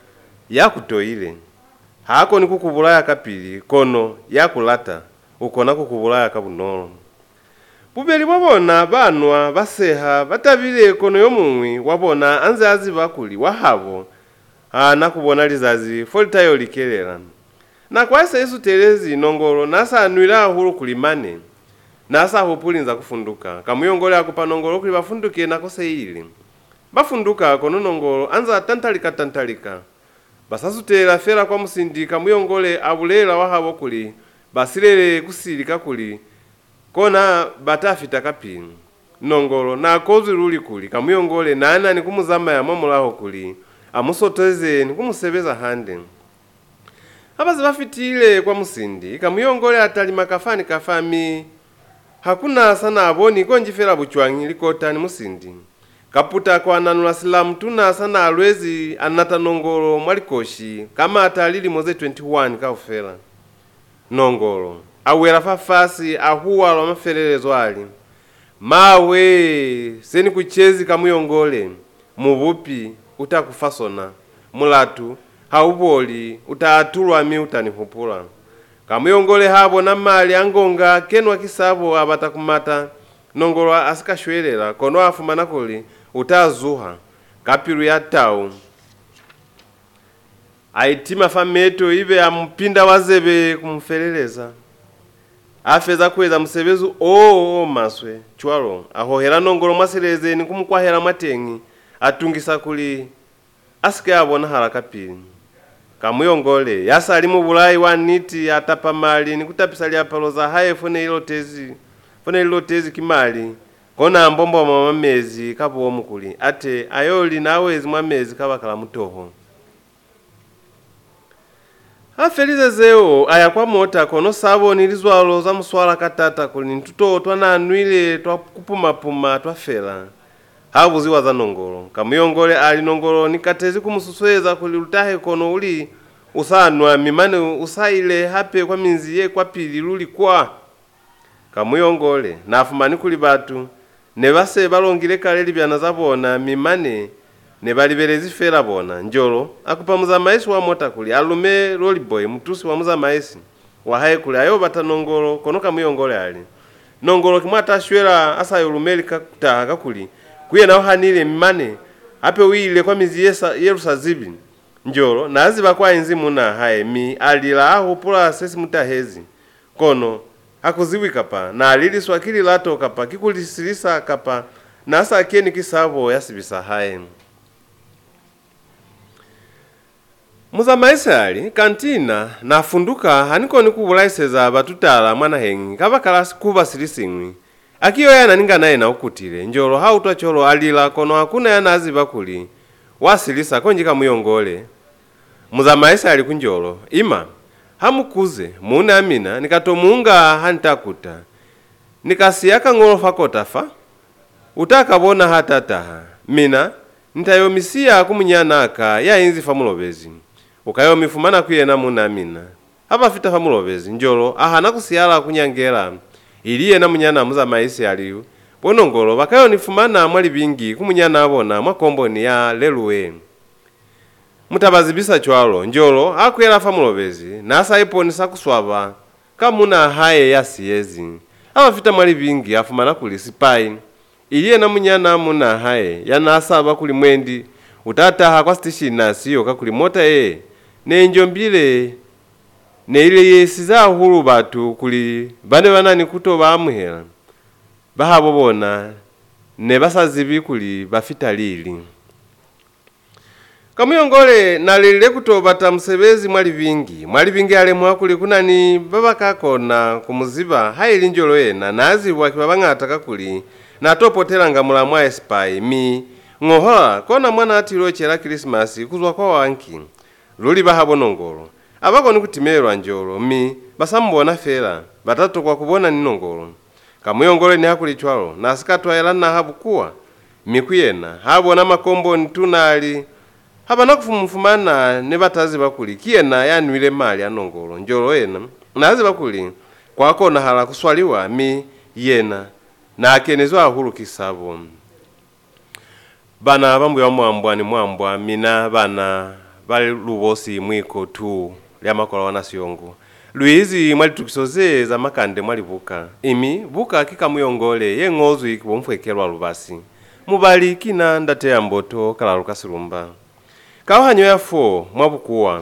yakutoile hako ni kukubulaya kapili kono yakulata ukona kukubulaya kabunolo bubeli wabona banwa baseha batabile kono yomumwi wabona anze aziba kuli wahabo nakubona lizazi folitayo likelela na kwaisa Yesu telezi nongolo nasa anwila hulu kulimane nasa hupulinza kufunduka kamuyongole akupa nongolo kuli bafunduke nakose ili bafunduka kono nongolo anza tantalika basasutela fela kwa musindi kamuyongole abulela wahabo kuli basilele kusilika kuli kona batafita kapini nongolo na kozi luli kuli kamuyongole nana nikumuzama ya mamulaho kuli amusoteze nikumusebeza hande abazi bafitile kwa musindi kamuyongole atalima kafami hakuna sana aboni konjifela buchwangi likota ni musindi kaputa kwa nanula silamu tuna sana alwezi anata nongolo mwalikoshi kama atalili moze 21 kaufela nongolo awela fafasi ahuwa lwa mafelelezo ali mawe seni kuchezi kamuyongole mubupi utakufasona mulatu hauboli utaatulwa mi utanihupula kamuyongole habo na mali angonga kenwa kisabo abatakumata nongolo asikashwelela kono afumana kuli utazuha kapiru ya tau aitima fameto ibe ampinda wazebe kumfeleleza afeza kweza musebezu maswe chwalo ahohera nongolo mwaseleze ni kumukwahera matengi atungisa kuli asike abona haraka pili kamuyongole yasali mu bulayi waniti atapa mali ni kutapisa lya paloza haye fone ilotezi kimali kona mbombo mwa mezi kapo omukuli ate ayoli nawezi mwa mezi kabakala mutoho afelize zeo aya kwa mota kono sabo nilizwalo za muswala katata kuli ntuto twananwile twakupumapuma twafela habuziwa za nongolo kamuyongole ali nongolo nikatezi kumususweza kuli lutahe kono uli usanwa mimane usaile hape kwa minziye kwa pili luli kwa kamuyongole nafumani kuli batu ne base balongile kale libyana zabona mimane ne baliberezi fera bona njolo akupamuza maisi wa mota kuli alume loliboy mutusi wa muza maisi wahaye kuli ayo batanongolo kono kamuyongole ali nongolo kimwata shwera asa yulumeli kakutaha kuli kuye nawo hanile mimane ape wile kwa mizi yerusazibi njolo naziba kwa enzimu na haye mi alila aho pula sesi mutahezi kono akuziwika pa na aliliswa kili lato kapa kikulisilisa kapa nasa akeni kisavo yasibisa haye muza maisa ali kantina nafunduka hanikoni kubulaiseza batutala mwana hengi kabakala kuba silisingwi akiyo yana ninga naye na ukutile njolo hautwa cholo alila kono hakuna yana aziba kuli wasilisa konjika muyongole muza maisa ali kunjolo ima hamukuze muna amina nikatomunga hantakuta nikasiyaka ngolofa kotafa utakabona hatataha mina nitayomisia kumunyanaka ya inzi famulobezi ukayomifumana kuyena muna amina hapa fita famulobezi njolo ahana kusiyala kunyangela iliye na munyana muza maisi aliyo bonongolo bakayonifumana mwali bingi kumunyana abona mwakomboni ya leluwe mutabazibisa chwalo njolo akwela famulobezi nasa iponisa kuswaba kamuna haye yasiyezi abafita mwali bingi afumana kuli sipai iliye na munyana muna haye yanasaba kuli mwendi utataha kwa station nasiyo kakuli mota ne njombile ne ile yesiza hulu batu kuli bane banani kutoba amuhera bahabo bona ne basazibi kuli bafita lili kamuyongole nalile kutoba tamusebezi mwali bingi ale mwakuli kunani babakakona kumuziba haili njolo yena nazibwa kibabangata kakuli natopotela ngamula mwa espai mi ngohola kona mwana atilo chela Christmas kuzwa kwa wanki luli bahabo nongolo abakoni kutimelwa njolo mi basambona fela batatu kwa kubona ni nongolo kamuyongole ni hakuli chwalo nasikatwa elana habukuwa mikuyena habona makombo ntunali haba nakufumufumana ne batazi bakuli kiyena yanwile mali anongolo njolo yena nazi bakuli kwakona hala kuswaliwa mi yena na akenezwa ahuru kisabo bana bambuya mwambwa mina bana bali lubosi mwiko tu lya makola wanasiyongo Luizi mwali tukisoze za makande mwali buka imi buka kikamuyongole ye ngozu ikibomfwekelwa lubasi mubali kina ndate ya mboto kala lukasirumba kawanyo ya 4 mwabukuwa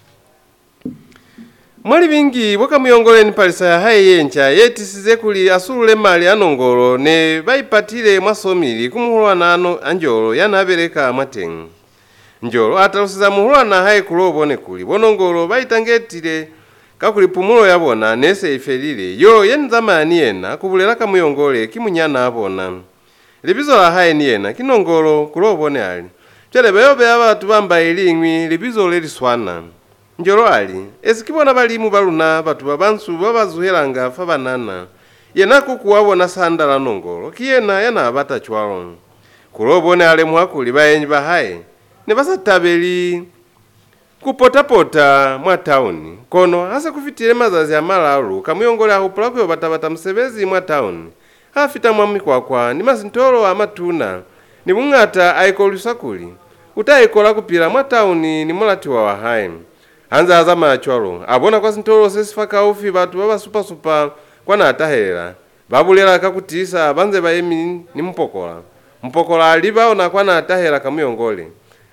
mwali bingi boka muyongole ni palisa ya haye yencha yetisize kuli asulule mali anongolo ne baipatile mwasomili kumuhulwa ano anjolo yanabereka matengu njolo atalusiza muhulwa haye kulobone kuli bonongolo baitangetile kakuli pumulo yabona nese ifelile yo yenzamani yena kubulela kamuyongole kimunyana abona libizo la haye ni yena kinongolo kulobone ali chele beyobe abatu bamba ilingwi libizo leliswana njolo ali esikibona balimu baluna batu babansu babazuhelanga fa banana yena kukuwabona sandala nongolo kiyena yana abata chwalo kulobone ale mwakuli bayenyi bahaye ne basatabeli kupotapota mwa town kono hasa kufitile mazazi ya malalu kamuyongole ahupula kuyo batabata msebezi mwa town hafita mwami kwa ni masintolo amatuna ni mungata aikolusa kuli utaikola kupila mwa town ni mulati wa wahaye hanza azama ya chwalo abona kwa sintolo sesifaka ufi batu baba super kwa na atahela babulela kakutisa banze bayemi ni mpokola aliba na kwa na atahela kamuyongole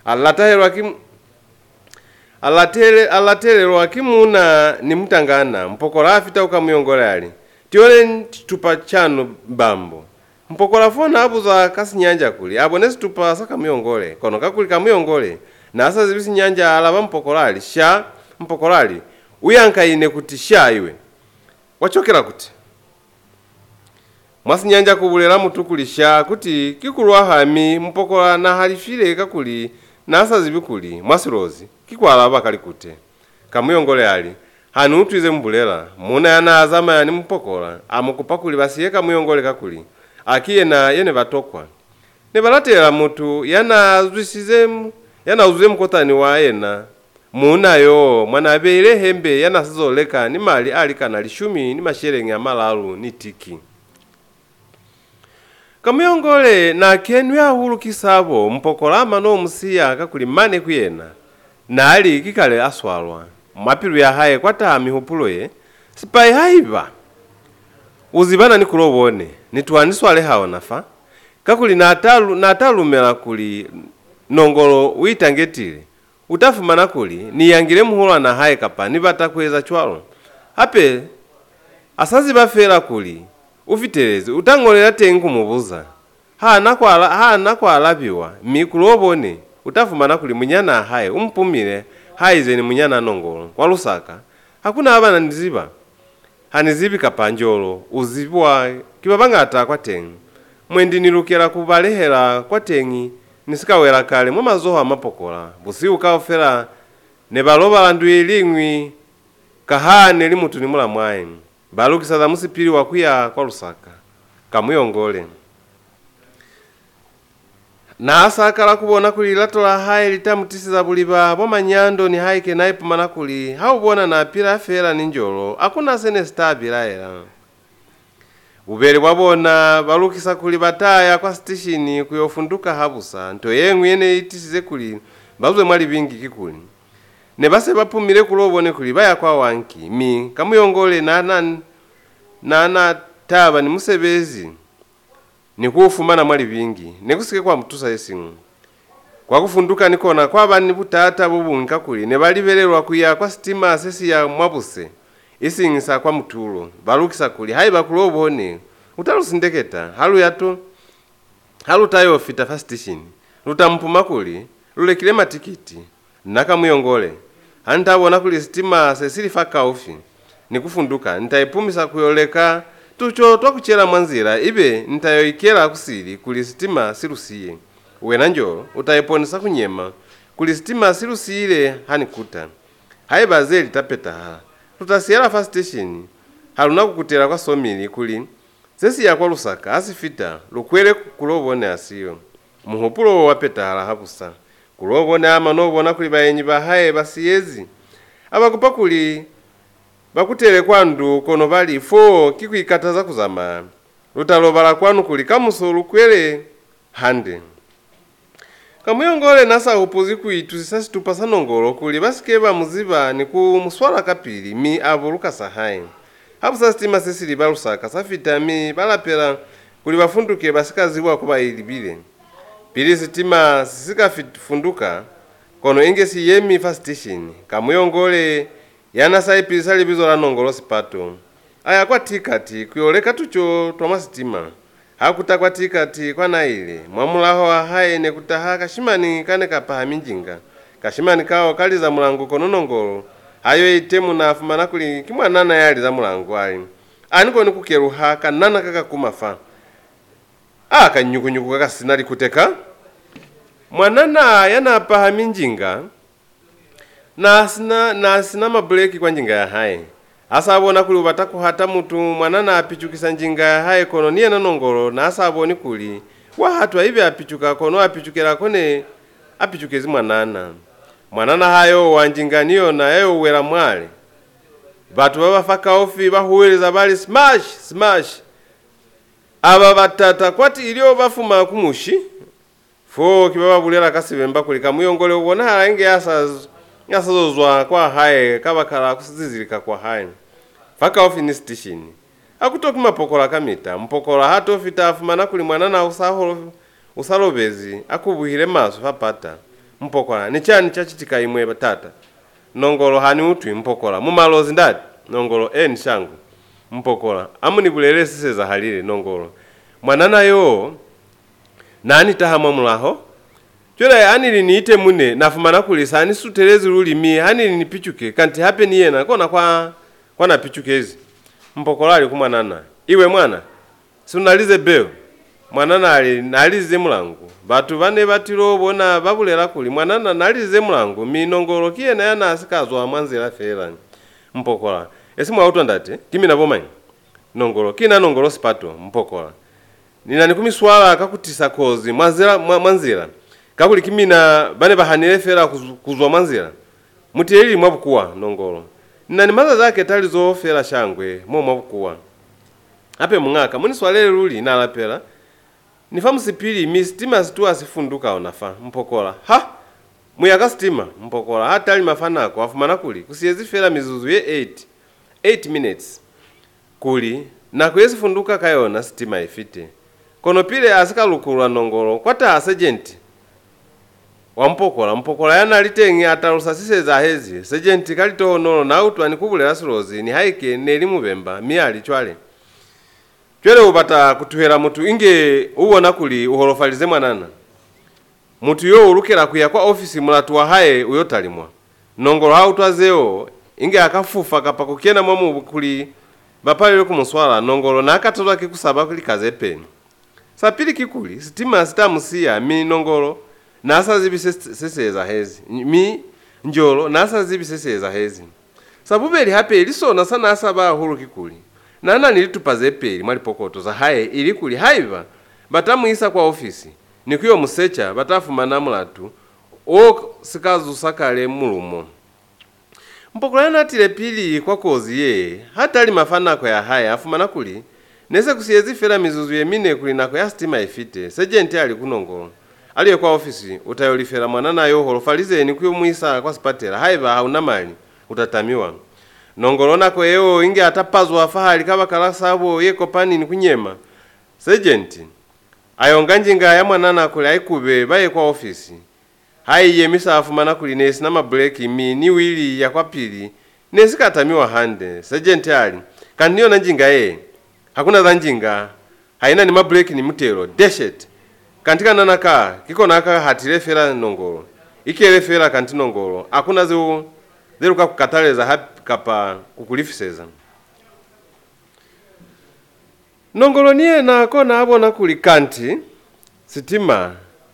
alatele wakimuna ni mtangana mpokola afita ukamuyongole ali tiole tupa chano bambo mpokola fona abuza kasi nyanja kuli abonesi tupa saka muyongole kono kakuli kamuyongole na asa zibisi nyanja alaba mpokolali sha mpokolali uyankaine kuti sha iwe wachokera kuti mwasi nyanja kubulela mutukuli sha kuti kikulwa hami mpokola na halifile kakuli na asa zibikuli mwasi rozi kikwala bakali kute kamuyongole ali hanu utwize mbulela muna yana azama yani mpokola amukupakuli basiye kamuyongole kakuli akiye na yene batokwa ne balatela mutu yana uzuze mkotani wa yena munayo mwana abele hembe yana sizoleka ni mali alikana lishumi ni masherenge amalalu ni tiki kamuyongole na kenwe ahulu kisabo mpokola mano musiya kakuli mane kuyena nali kikale aswalwa mapiru ya haye kwata mihupulo ye sipai haiba uzibana ni kulobone nituaniswale hao nafa kakuli natalumela kuli nongolo uitangetile utafumana kuli niyangile muhulwa na haye kapa nibatakweza chwalo hape asazi bafera kuli ufitelezi utangolera tengu mubuza hana kwa alabiwa mikulobone utafumana kuli munyana haye umpumile haize ni munyana nongolo kwa Lusaka hakuna abana niziba hanizibi kapanjolo uzibwa kibabangata kwa tengi mwendi nilukela kubalehela kwa tengi nisikawela kale mu mazoho amapokola busi ukaofera ne baloba landu ilingwi kahane limutu nimula mwaye balukisa za musipili wakuya kwa Lusaka kamuyongole na asakala kubona kuli latola haye litamutisiza buliba bomanyando ni haike naipo manakuli haubona na pira fera ninjolo akuna sene stabila era ubele wabona balukisa kuli bataya kwa stationi kuyofunduka habusa nto yengu yene itisize kuli bazwe mwali bingi kikuli ne base bapumile kulobone kuli baya kwa wanki mi kamuyongole na taba ni musebezi nikufumana mwali bingi nekusike kwa mtusa yesingu kwa kufunduka nikona kwa bani butata bubunka kuli ne balibererwa kuya kwa stima sesi ya mwabuse isingisa kwa mutulo balukisa kuli haiba kulobone utalusindeketa halu tayo fita fast station lutampuma kuli lulekile matikiti nakamuyongole hantabona kuli stima sesili faka ofi nikufunduka nitaipumisa kuyoleka tucho twakuchela mwanzira ibe nitayoikela kusili kuli stima silusiye wena njolo utayiponesa kunyema kuli stima silusiyile hanikuta haiba zeli tapeta hala tutasiyela fast station haluna kukutela kwa somili kuli sesi ya kwa Lusaka asifita lukwele kulobone asiyo muhupulo wapeta hala hapusa kulobone ama nobona kuli bayenyi bahaye basiyezi abakupa kuli bakutele kwandu kono bali fo kikuikataza kuzama lutalobala kwanu kuli kamusolu kwele hande kamuyongole nasa upuzi kuitu sisi tupasa nongolo kuli basikeba muziba ni kumuswala kapili mi abuluka sahaye hapusa stima sesili balusaka safita mi balapela kuli bafunduke basikaziwa kuba ilibile pili stima sisika funduka kono ingesi yemi fast station kamuyongole yana saipisa libizo la nongolo sipato aya kwa tikati kuyoleka tucho twa stima hakutakwa tikati kwa naile mwamulaho haye ne kutaha kashimani kane kapaha minjinga kashimani kao kali za mulango kono nongolo hayo itemu na afumana kuli kimwanana yali za mulango ali aniko ni kukeruha kanana kaka kumafa kanyukunyuku kaka sinali kuteka mwanana yana paha minjinga na sina mabreki kwa njinga ya haye asabona kuli ubataku hata mutu mwanana apichukisa njinga ya haye kono niye na nongolo na asaboni kuli wahatwa ibe apichuka kono apichukela kone apichukezi mwanana hayo wanjinganiyo na yeo uwela mwale batu baba faka ofi bahuweleza bali smash aba batata kwati ilio bafuma kumushi fo kibaba bulela kasibemba kuli kamuyongole ubona harange yasazozwa kwa haye kabakala kusizizilika kwa haye faka ofi ni station akutoki mapokola kamita mpokola hato ofita afumana kuli mwanana usalobezi akubuhile maso fapata mpokola ni chani chachitika imwe batata nongolo hani utwi mpokola mumalozi ndati nongolo ni shangu mpokola amuni bulele siseza halile nongolo mwanana yo nani tahamwa mulaho chola anili niite mune nafumana kulisa ani sutelezi lulimi hani nipichuke kanti hape niyena kona kwa na pichukezi mpokola ali kumwanana iwe mwana sunalize beo mwanana nalize mulangu batu bane batilo bona babulera kuli mwanana nalize mulangu minongolo kiyena yana asikazwa mwanzira fera mpokola esimu auto ndate kimina bomanyi nongolo kina nongolo sipato mpokola nina nikumiswala kakutisa kozi mwanzira kakuli kimina bane bahanire fera kuzwa mwanzira mutiyeli mwabukuwa nongolo nina ni maza zake talizo fera shangwe mwabukuwa ape mungaka muni swalele luli nalapela nifamu sipili mi stima situ asifunduka onafa mpokola ha muyaka stima mpokola hata ali mafanako afumana kuli kusiyezi fera mizuzu ye 8 minutes kuli na kuyezi funduka kayona stima ifite kono pile asikalukulwa nongolo kwata asejenti wa mpokola yana litengi atalusa siseza hezi sejenti kalito nolo na utwa nikubulera silozi ni haike nelimu bemba miali chwale chwele upata kutuhera mutu inge uwona kuli uholofalize mwanana mutu yo ulukela kuya kwa ofisi mulatu wa hae uyotalimwa nongolo hautwazeo inge akafufa kapa kukiena mwamu kuli bapalile kumuswala nongolo na akatola kikusaba kuli kazepeni sapili kikuli stima sitamusia mi nongolo nasa zibi seseza hezi mi njolo nasa zibi seseza hezi sabubeli hape ilisona sana asaba hulu kikuli nana nilitupaze peli mwali pokoto za hae ili kuli haiva batamuisa kwa ofisi nikuyo musecha batafuma namulatu o sikazu sakale mulumo mpokola natile pili kwa kozi ye hata ali mafana kwa ya hae afumana kuli nese kusiyezi fera mizuzu yemine kuli nako ya stima ifite sejenti ali kunongolo aliye kwa ofisi utayolifera mwanana yo holofalize nikuyo muisa kwa sipatela haiva hauna mali utatamiwa nongolona ko yeo inge atapazwa fahali kaba kalasabo yeko pani nikunyema sejenti ayonga njinga ya mwanana kuli aikube baye kwa ofisi haiye misa afumana kuli nesi na mabreki ni wili ya kwa pili nesi katamiwa hande sejenti ali kandiyo na njinga ye hakuna za njinga haina ni mabreki ni mutero deshet kantika nanaka kiko naka hatile fera nongolo ikele fera kanti nongolo hakuna zeruka kukataleza kapa kukulifiseza nongolo niye na kona abona kuli kanti sitima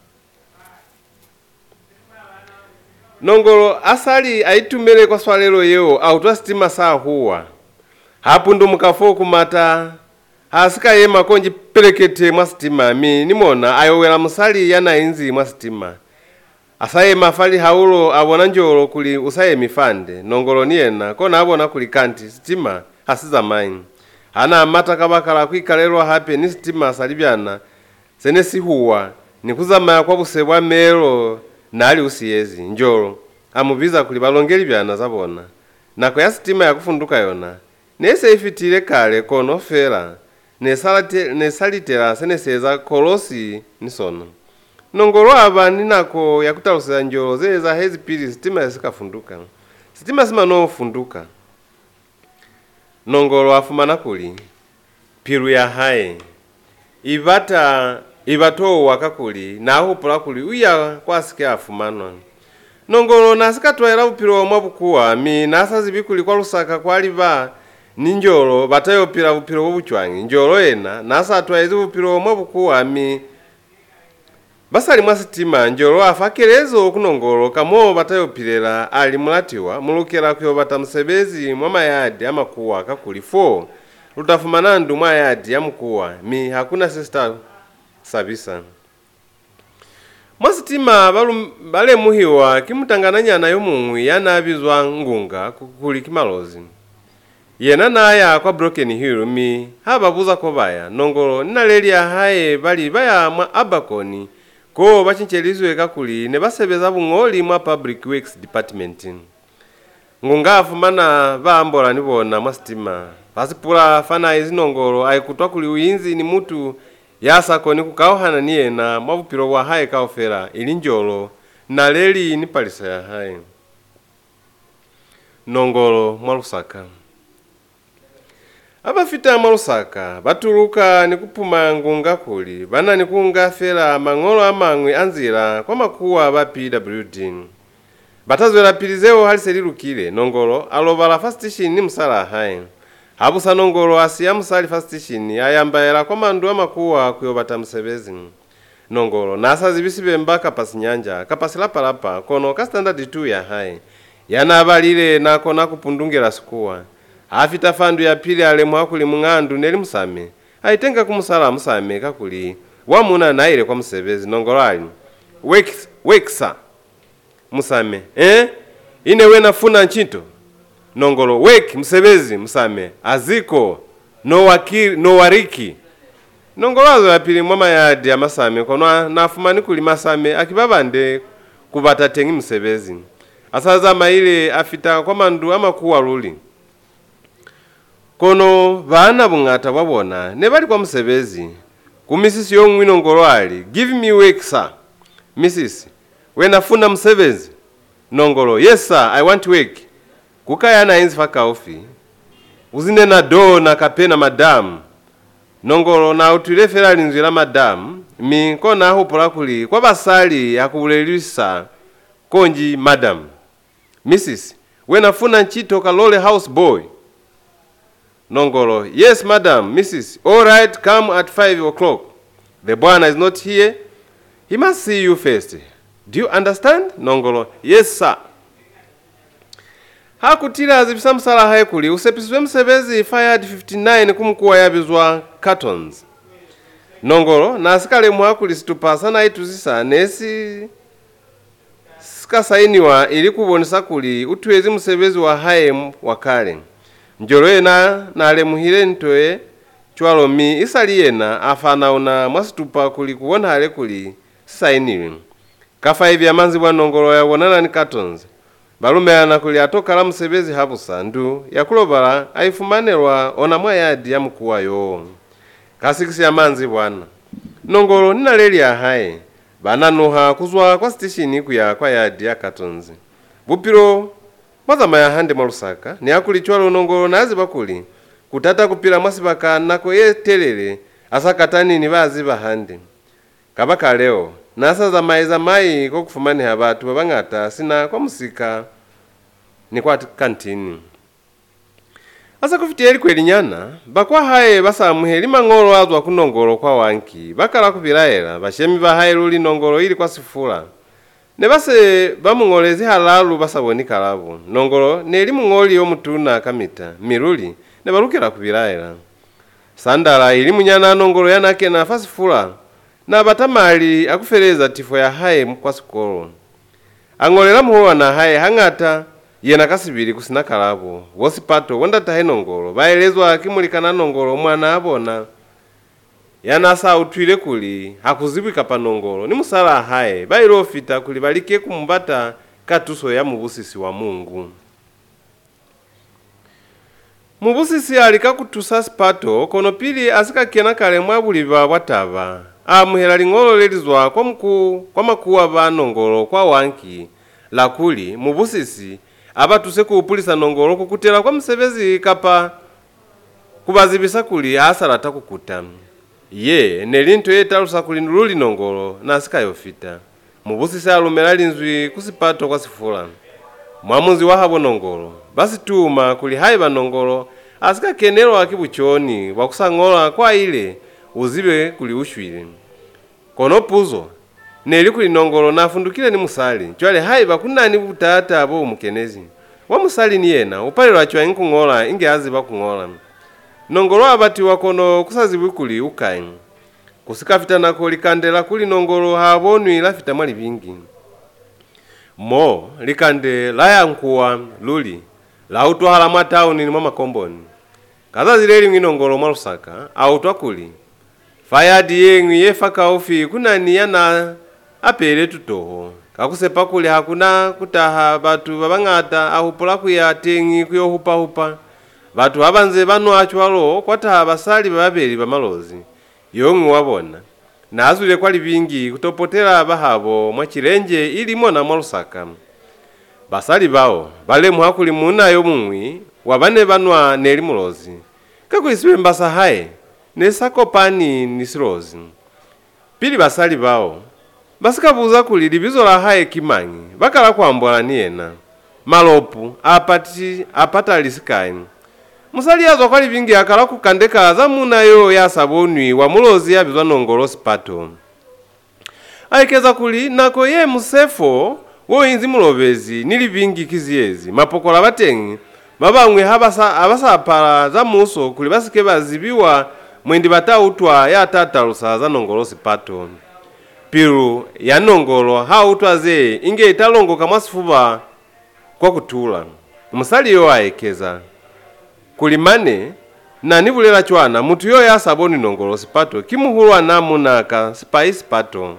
nongolo asali aitumele kwa swalelo yeo autwa sitima saa huwa hapundu mukafo kumata hasika yema konji pelekete mwa sitima mi nimona ayowela musali yana inzi mwa sitima asaye mafali haulo abona njolo kuli usaye mifande nongolo niena kona abona kuli kanti sitima hasiza maini hana amata kabakala kwikalelwa hape ni sitima salibyana senesi huwa nikuzama kwa busebwa melo nali usiyezi njolo amubiza kuli balongeli byana zabona nako ya sitima yakufunduka yona nese ifitile kale kono fera nesalitela seneseza kolosi nisono nongolo aba ninako yakutalusa njolo zeza hezi pili sitima yasikafunduka sitima sima no funduka nongolo afumana kuli piru ya hae ibato wakakuli na hupula kuli uya kwa sike afumana nongolo nasikatwaela upiro omwa bukuwa mi nasazi bikuli kwa lusaka kwa liba ninjolo batayopira upiro obuchwangi njolo ena nasa atwaize upiro omwa bukuwa mi basali mwa sitima njolo afakelezo kunongolo kamo batayopirela ali mulatiwa mulukela kuyo batamusebezi mwa mayadi amakuwa kakuli 4 lutafumana ndu mwa yadi amukuwa mi hakuna sister sabisa mwa sitima bale muhiwa kimutangananya nayo mumwi yanabizwa ngunga kukuli kimalozi yena naya kwa Broken Hill mi hababuza ko baya nongolo ninalelia hae bali baya mwa abakoni ko bachincherizwe kakuli ne basebeza bungoli mwa Public Works Department ngunga afumana baambola nibona mwa sitima basipula fana izinongolo ayikutwa kuli uyinzi ni mutu yasako ni kukauhana niyena mwabupiro wa hae kaofera ilinjolo na leli ni palisa ya hae nongolo mwa Lusaka abafita mwa Lusaka batuluka ni kupuma ngunga kuli bana ni kunga fera mangolo amangwe anzira kwa makuwa ba PWD batazwela pilizeo haliselilukile nongolo alobala first station ni musala hae Habusa nongolo asiya musali fastishini ayambaira kwa mandu amakuwa kuyobata Musevezi. Nongolo nasa zibisibe mbaka pasi nyanja kapasilapalapa kono ka standard 2 ya hai yana abalile nako nakupundungela sikuwa afita fandu ya pili alemu akuli mung'andu neli Musame aitenga kumusala Musame kakuli wamuna naile kwa Musevezi. Nongolo ali weksa Musame ine wena funa nchinto. Nongolo weki Musevezi Musame aziko no wariki. Nongolo ya pili mwama yadi ya Masame kono nafumani kuli Masame akibabande kubata tengi Musevezi asaza maile afita kwa mandu amakuwa luli kono bana bungata babona ne bali kwa Musevezi kumisisi yongwi. Nongolo ali give me work sir Mrs. When afuna Musevezi. Nongolo yes sir I want work. Kukaya na inzi faka ofi uzine na do na kapena madam. Nongolo na utulefera linzwela madam mi kona hopola kuli kwa basali yakubulelisa konji madam Mrs. When afuna nchito kalole house boy. Nongolo yes madam Mrs. All right, come at 5 o'clock. The bwana is not here. He must see you first. Do you understand? Nongolo yes sir. Hakutila azibisa msala haikuli usepiswe Musevezi fired 59 kumkuwa yabizwa cartons. Nongolo na asikale mwakuli situpasa na ituzisa nesi sikasainiwa ili kubonesa kuli utuwezi Musevezi wa hae wakale. Njolo yena na alemuhile ntoe chwalomi isali yena afana una mwasitupa kuli kuwona hale kuli sainiwe. Kafa hivi ya manzi wa Nongolo ya wonana ni cartons. Balume anakuli atoka la Musevezi habusa ndu yakulobala aifumanelwa ona mwa yadi ya mkuwa yo. Kasikisi ya manzi bwana. Nongolo nina leli ya hae. Bananuha kuzwa kwa stishini kuya kwa yadi ya Katonzi. Bupiro mazama ya hande Malusaka ni akuli chwalo Nongolo nazi bakuli kutata kupila mwasibaka nako ye telele asakatani ni bazi bahande. Kabaka leo nasa za mai kwa kufumani habatu babangata sina kwa musika ni kwa kantini. Asa kufitia ili kweli nyana bakwa hae basa muheli mangolo azwa kunongolo kwa wanki bakala kupilaela bashemi ba hae luli Nongolo ili kwa sifula ne base bamungolezi halalu basa bonika labo. Nongolo ne eli mungoli yo mutuna kamita miruli ne balukira kupilaela sandala ili munyana Nongolo yanake na fasifula na batamali akufereza tifo ya hae kwa sikolo. Angolela muhowa na hae hangata yena kasibiri kusina kalabo wosipato wanda tahe Nongolo baelezwa akimulikana Nongolo mwana abona yana sa utwile kuli hakuzibwika pa Nongolo ni musala hae bailofita kuli balike kumbata katuso ya mubusisi wa Mungu. Mubusisi alikakutusa sipato kono pili asika kiena kale mwabuliba watava amuhela lingolo lelizwa kwa makuwa ba Nongolo kwa wanki lakuli mubusisi abatuse kuupulisa Nongolo kukutela kwa Musevezi kapa kubazibisa kuli asala takukuta ye nelinto yetalusa kuli nululi Nongolo na asika yofita. Mubusisi alumela linzwi kusipato kwa sifula mwamuzi wahabo Nongolo basi tuma kuli haiba Nongolo asika kenelo akibuchoni wakusangola kwa ile uzibe kuli ushwile kono puzo neli kuli Nongolo nafundukile ni musali chwale haiba kunani butata abo umukenezi wa musali ni yena upalelo achwa inkungola inge aziba kungola. Nongolo abati wakono kusazibwi kuli ukai kusikafita nako likandela kuli Nongolo habonwi lafita mali bingi mo likande la yankuwa luli la utwahala mwa tauni ni mwa makomboni kaza zileli Nongolo mwa Lusaka autwa kuli fayadi yengwi yefaka ofi kunani yana apele tutoho kakusepa kuli hakuna kutaha batu babangata ahupola kuya tengi kuyo hupa batu abanze banu achwalo kwataha basali babeli bamalozi yongwi wabona nazule kwali bingi kutopotela bahabo mwa chilenje ili mwana mwa Lusaka basali bao bale muhakuli muna yomumwi wabane banwa neli mulozi kakuisiwe mbasa hae nesako pani nisilozi pili basali bao basikabuza kuli libizo la hae kimanyi bakala kuambola niyena malopu apata lisikai musaliyazo kwali vingi akala kukandeka za munayo ya sabonwi wa mulozi yabizwa nongolo sipato aikeza kuli nako ye musefo woyinzi mulobezi nili vingi kiziyezi mapokola batengi babamwe abasapala za muso kuli basike bazibiwa mwendi batautwa ya tatalusa za nongolo sipato piru ya nongolo hautwa ze inge italongoka mwasifuba kwa kutula musali yo aekeza kulimane na nibulela chwana mutu yo ya saboni nongolo sipato kimuhulwa namunaka sipai sipato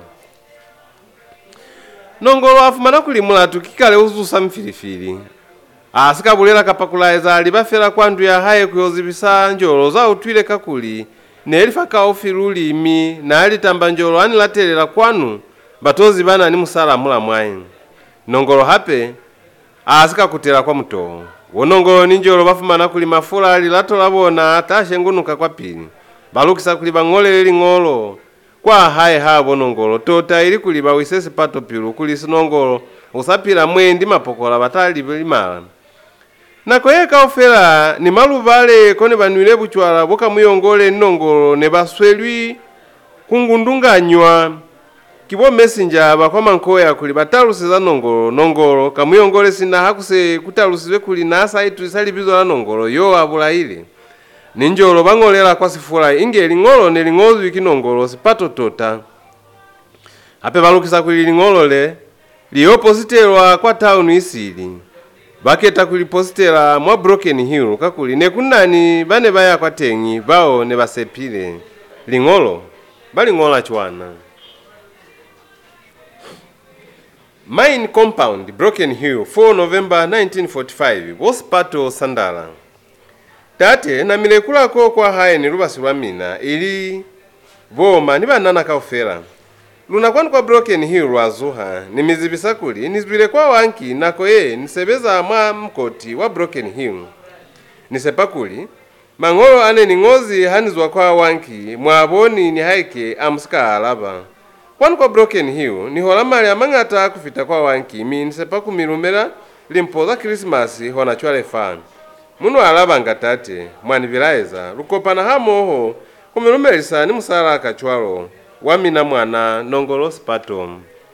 nongolo afumana kulimula tukikale uzusa mfilifili asikabulela kapakulaeza alibafela kwandu ya haye kuyozibisa njolo za utwile kakuli nelifa kaofilu limi na alitamba njolo anilatelela kwanu batozi bana ni musala mula mwayi nongolo hape asika kutela kwa mutoo wonongolo ni njolo bafumana kuli mafula alilatola bona atashengunuka kwa pili balukisa kuli bang'olele ng'olo kwa haye habo nongolo tota ili kuli bawise sipato pilu kuli sinongolo usapila mwendi mapokola batali limala nako yeka ofela ni maluvale kone banwile buchwala boka muyongole nongolo ne baswelwi kungundunganywa kibo messenger bakwa mankoya kuli batalusiza nongolo kamuyongole sina hakuse kutalusizwe kuli nasa itu isalibizo la nongolo yo abulaile ninjolo bangolela kwa sifula inge lingolo ne lingozi kinongolo sipato tota ape balukisa kuli lingolo le li oppositelwa kwa town isili baketa kuli postela mwa Broken Hill kakuli ne kunani bane baya kwa tengi bao ne basepile lingolo bali ngola chwana Mine Compound, Broken Hill, 4 November 1945, Wosipato Sandala. Tate na milekula kwa haye ni rubasi lwamina ili boma ni banana kaufera. Luna kwanu kwa Broken Hill wazuha ni mizibisa kuli nizbile kwa wanki nako ye nisebeza mwa mkoti wa Broken Hill. Nisepakuli mangolo ane ni ngozi hanizwa kwa wanki mwaboni ni haike amusika alaba. Kwanu kwa Broken Hill ni holamali amangata kufita kwa wanki nisepa kumilumela limpoza Christmas hona chwale fan. Munu alaba ngatate mwani vilaeza lukopana hamoho kumilumelisa ni musala akachwalo wamina mwana nongolo sipato.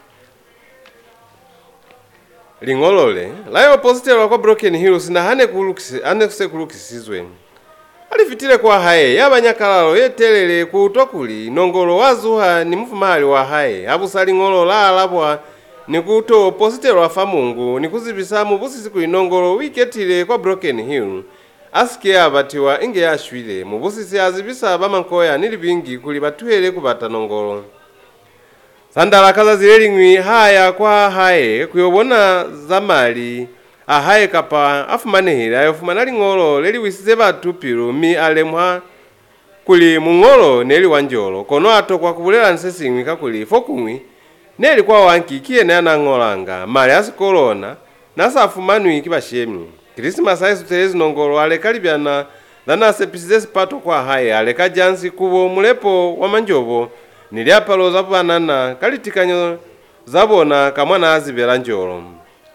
Lingolole layo postela kwa Broken Hill sina hane kulukisizwe alifitile kwa haye yabanyakalalo yetelele kutwa kuli nongolo wazuha ni mfumali wa haye abusali ngolo la alabwa ni kuto postelo afa Mungu ni kuzibisa mu busisi kuli nongolo wiketile kwa Broken Hill asike abatiwa inge yashwile mu busisi azibisa bamankoya nili bingi kuli batuhele kubata nongolo Sandala kaza zilelingwi haya kwa haye kuyobona zamali ahaye kapa afumanehile ayofumana lingolo leli wisize batu pilu mi alemwa kuli mungolo neli wanjolo kono ato kwa kubulela nsesingwi kakuli fokungwi neli kwa wanki kiene anangolanga mali asikolona nasa afumanwi kibashemi Christmas aisu telezi nongolo alekalibyana dana sepisize sipato kwa haye aleka jansi kubo mulepo wa manjobo niliapalo zabanana kalitikanyo zabona kamwana azibela njolo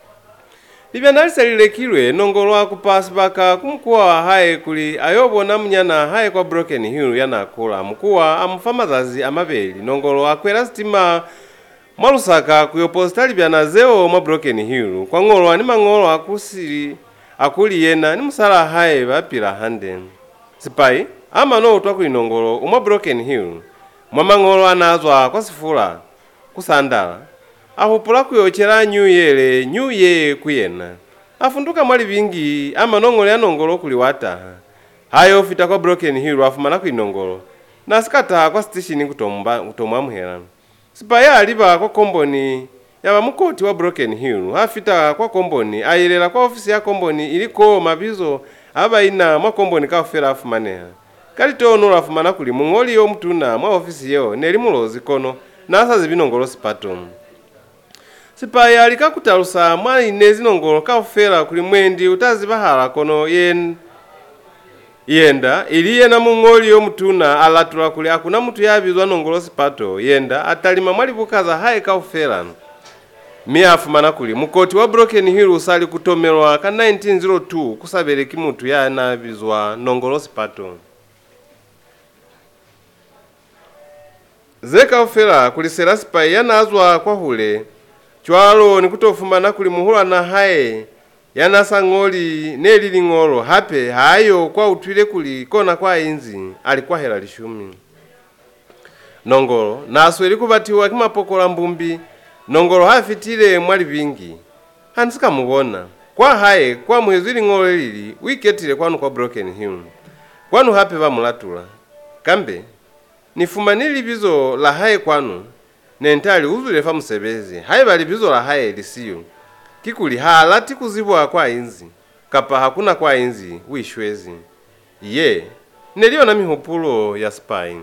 Libyanaalisalilekilwe nongolo akupasi baka kumkuwa haye kuli ayobona mnyana haye kwa Broken Hill yanakula mkuwa amufamazazi amabeli nongolo akwela stima mwalusaka kuyopostali byanazeo mwa Broken Hill kwa ngolo ani mangolo akuli yena ni musala haye bapila hande sipai ama no utwa kuli nongolo umwa Broken Hill mwa mangolo anazwa kwa sifula kusandala ahupula kuyochela New Year kuyena afunduka mwali bingi ama nongolo ya nongolo kuliwata hayo fita kwa Broken Hill afumana kuinongolo nasikata kwa station kutomwa muhela sipaya aliba kwa komboni yaba mukoti wa Broken Hill hafita kwa komboni ayilela kwa ofisi ya komboni iliko mabizo aba ina mwa komboni kafera afumaneha kalitono afumana kuli mungoli yo mtuna mwa ofisi yo neli mulozi kono nasa zibinongolo sipato Sipaya alikakutalusa mwali inezi nongolo kafera kuli mwendi utazibahala kono yenda iliye na mungoli yo mtuna alatula kuli akuna mutu yabizwa nongolo sipato yenda atalima mwali bukaza haye kafera miafumana kuli mukoti wa Broken Hill usali kutomelwa ka 1902 kusabele kimutu yana bizwa nongolo sipato. Zeka ofela kuli serasipa yanazwa kwa hule chwalo ni kutofumana kuli muhula na hae yana sangoli nelili ngolo hape hayo kwa utwile kuli kona kwa inzi alikuwa hela lishumi. Nongolo nasweli kubatiwa kimapokola mbumbi nongolo hafitile mwali vingi hansika mubona kwa hae kwa mwezili ngolo lili wiketile kwanu kwa Broken Hill kwanu hape bamulatula kambe nifumanili bizo la hae kwanu nentali uzule fa musebezi hae bali bizo la hae lisiyo kikuli halati kuzibwa kwa inzi kapa hakuna kwa inzi wishwezi ye neliyo na mihopulo ya spine.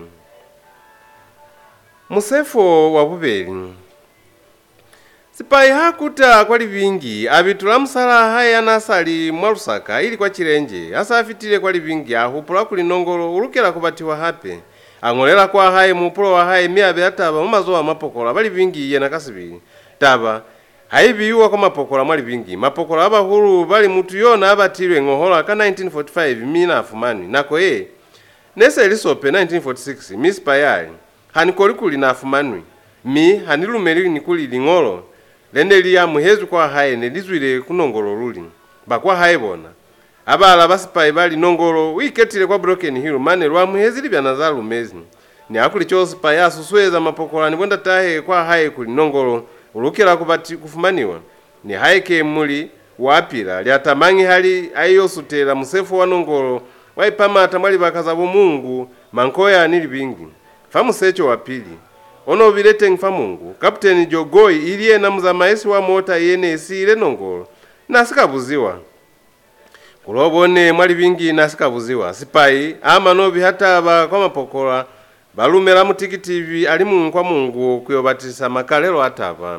Musefo wa bubeli sipai hakuta kwa livingi abitula musala haya nasali mwarusaka ili kwa chilenje asa afitile kwa livingi ahupula kuli nongolo ulukela kubatiwa hape angolela kwa haye mupulo wa haye miabe ataba mumazoa mapokola bali vingi yena kasibili taba haibiwa kwa mapokola mwali vingi mapokola abahulu bali mutu yona abatilwe ngohola ka 1945 mina afumani nako nese elisope 1946 mispayali hanikoli kuli na afumanwi mi hanilumeli nikuli lingolo lende liya muhezu kwa haye nelizwile kunongolo luli bakwa haye bona abala basipai bali nongolo wiketile kwa Broken Hill mane lwa muhezi libya nazalu mezi ni akuli chose paya susweza mapokola ni bwenda tahe kwa haye kuli nongolo ulukela kubati kufumaniwa ni haike muli wapila lyatamangi hali ayosutela musefu wa nongolo waipamata mwali bakaza Mungu mankoya nili bingi famu secho wa pili ono bilete nfa Mungu Kapteni Jogoi iliye na mzamaisi wa mota yene isile nongolo nasikabuziwa kulobone mwali bingi nasikabuziwa sipai ama nobi hata ba kwa mapokola balumela mutikitivi ali Mungu kwa Mungu kuyobatisa makalelo ataba.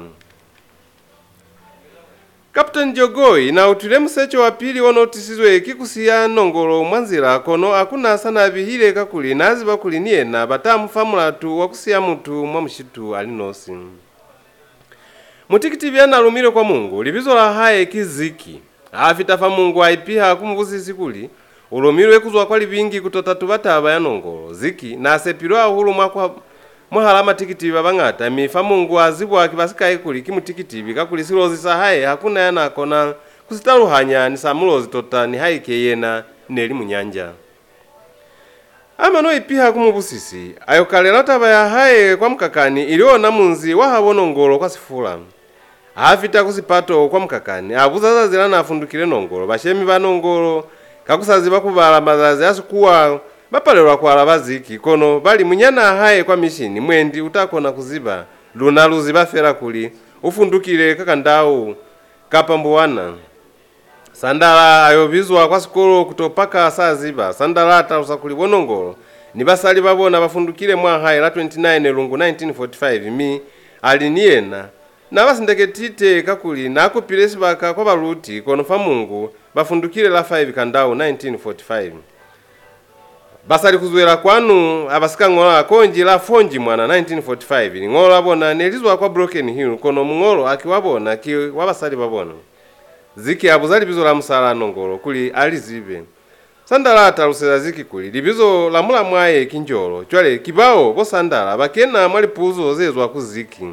Kapteni Jogoi na utule musecho wa pili wonotisizwe kikusiya nongolo mwanzira kono akuna sana bihile kakuli nazi bakuli niena batamu famulatu wakusiya mutu mwa mushitu alinosi. Mutikitivi analumile kwa Mungu libizo la haye kiziki afitafa Mungu aipiha kumubusisi kuli ulumilwe kuzwa kwa libingi kutotatu bataba ya nongolo ziki na sepilwa hulu mwahalama tikitivi abangata mifa Mungu azibwa kibasika kuli kimutikitivi kakuli silozi sahaye hakuna yana kona kusitaruhanya ni samulozi tota ni haike yena neli munyanja amano ipiha kumubusisi ayokalela taba ya haye kwa mkakani iliona munzi wahabo nongolo kwa sifula afita kusipato kwa mkakani abuzaza zilana afundukile nongolo bashemi ba nongolo kakusazi bakubala mazazi asikuwa bapalelwa kwa alabaziki kono bali munyana haye kwa mishini mwendi utakona kuziba luna luziba fera kuli ufundukile kakandau kapambuwana sandala ayobizwa kwa sikolo kutopaka saa ziba sandala atarusa kuli bonongolo ni basali babona bafundukile mwa haye la 29 lungu 1945 mi aliniena na basindeketite kakuli nako pilesi baka kwa baluti kono fa Mungu bafundukile la 5 kandau 1945 basali kuzwela kwanu abasika ngola konji la fonji mwana 1945 ngola bona nelizwa kwa Broken Hill kono mungolo akiwabona ki wabasali babona ziki abuzali bizo la musala nongolo kuli alizibe sandala atarusela ziki kuli libizo la mula mwaye kinjolo chwale kibao bo sandala bakena mwali puzo zezwa kuziki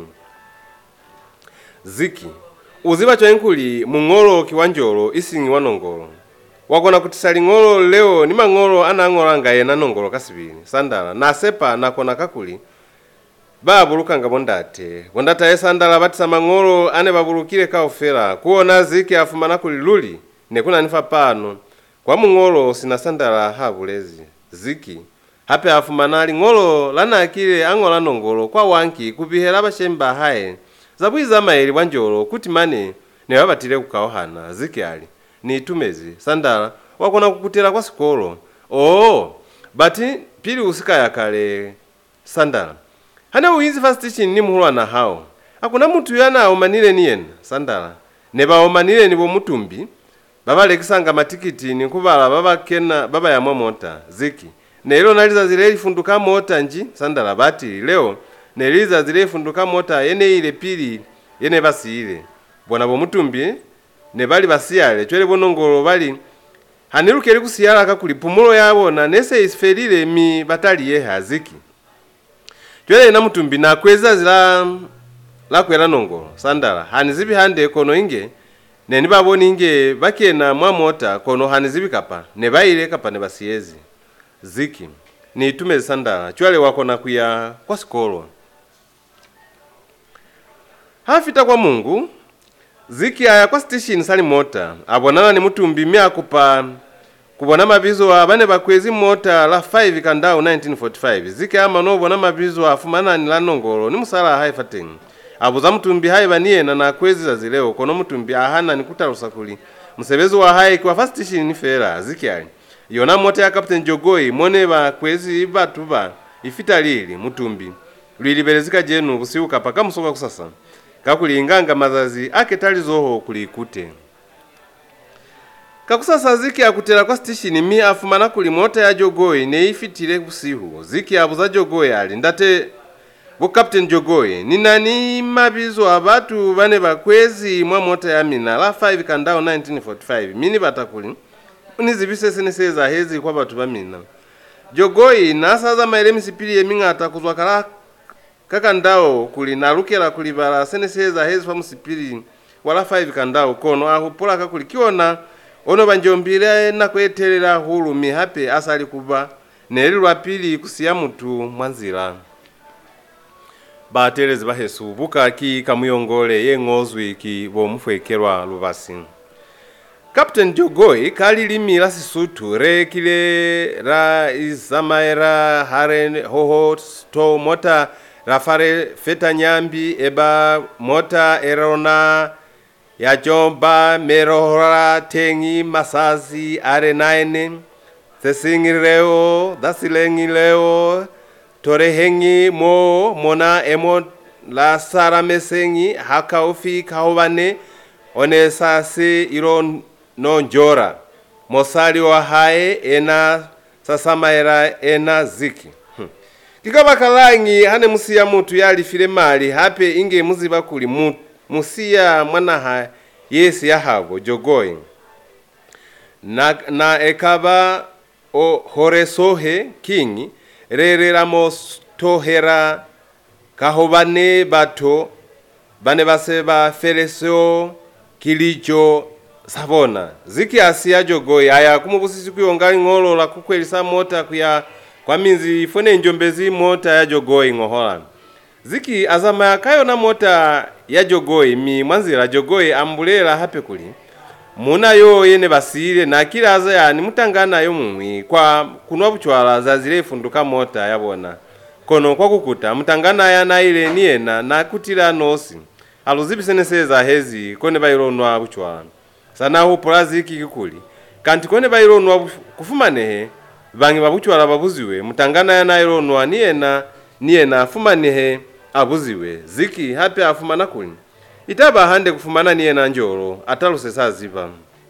ziki uziba chwenkuli mungolo kiwanjolo isingi wanongolo wakona kutisali ngolo leo ni mangolo anangola ngaye na nongolo kasibili sandala nasepa nakona kakuli babulukanga bondata ye sandala batisa mangolo ane babulukile kaofela kuona ziki afumana kuli luli nekuna nifa pano kwa mungolo sina sandala habulezi ziki hape afumana ngolo lana akile angola nongolo kwa wanki kubihela bashemba haye zabwiza maili wanjolo kuti mane ne babatile kukaohana ziki ali ni tumezi sandala wakona kukutela kwa sikolo bati pili usika ya kale sandala hana uinzi first teaching ni muhulwa na hao hakuna mutu yana omanile niyena sandala neba omanile nibo mutumbi baba lekisanga matikiti ni kubala baba kena baba ya mota ziki nelo naliza zile funduka mota nji sandala bati leo neliza zile funduka mota yene ile pili yene basile bona bomutumbi ne bali basiyale chwele bonongolo bali hanirukeli kusiyala kakuli pumulo yabona nese isferile mi batali ye haziki chwele na mutumbi na kweza zila la kwera nongolo sandala hanizibi hande kono inge neni baboni inge bakena mwa mota kono hanizibi kapa ne baile kapa ne basiyezi ziki ni tume sandala chwele wako na kuya kwa skolo hafita kwa Mungu ziki aya kwa station sali mota abonana ni mutumbi mia kupa kubona mabizo abane bakwezi mota la 5 kandao 1945 ziki ama no bona mabizo afumana ni lanongolo ni musala haifating abuza mutumbi hai baniye na kwezi za zileo kono mutumbi ahana ni kutarusakuli musebezo wa hai kwa first station ni fera ziki ali yona mota ya Captain Jogoi mone bakwezi batuba ifita lili mutumbi lwilibelezika jenu busiuka paka musoka kusasa kakulinganga mazazi ake talizoho kulikute kakusasa ziki akutela kwa station mi afumana kuli mota ya Jogoi ne ifitile kusihu ziki abuza Jogoi ali ndate bo Captain Jogoi ni nani mabizo abatu bane bakwezi mwa mota ya mina la 5 kandao 1945 mini batakuli unizibise seneseza hezi kwa batu bamina Jogoi nasaza maile misipili yemingata kuzwa kala kakandao kuli narukela kuli bala seneseza hezi fa musipili wala 5 kandao kono ahupola kakuli kiona ono banjombile na kwetelela hulumi hape asali kuba neli lwapili kusiya mutu mwanzila batelezi bahesu buka ki kamuyongole yengozwi ki bomufwekelwa lubasi Captain Jogoi kali limila sisutu rekile ra izamaira haren hoho sto mota rafare feta nyambi eba mota erona ya jomba merohora tengi masazi are naene thesingireo dasilengileo torehengi mo mona emo la sara mesengi hakaufi kaubane one sase iron no njora mosali wa hae ena sasamaira ena ziki kikaba kalangi hane musiya mutu yali file mali hape inge muziba kuli musiya mwanaha yesi yahago Jogoi na ekaba o horesohe kingi rereramos tohera kahobane bato bane baseba feresio kilicho sabona ziki asiya Jogoi aya kumubusisi kuyongali ngolo la kukwelisa mota kuya kwa minzi fone njombezi mota ya Jogoi ngohola ziki azama kayo na mota ya Jogoi mi mwanzira Jogoi ambulela hape kuli muna yo yene basile na kila aza ya ni mutangana yo mumwi kwa kunwa buchwala za zile funduka mota yabona kono kwa kukuta mutangana ya na ile niena na kutila nosi aluzibiseneseza hezi kone baironwa buchwala sana hupola ziki kikuli kanti kone baironwa kufumanehe bangi babuchwala babuziwe mutangana ya na ironwa niena afumanehe abuziwe ziki hape afumana kuli itaba hande kufumana niena njoro ataluse saziba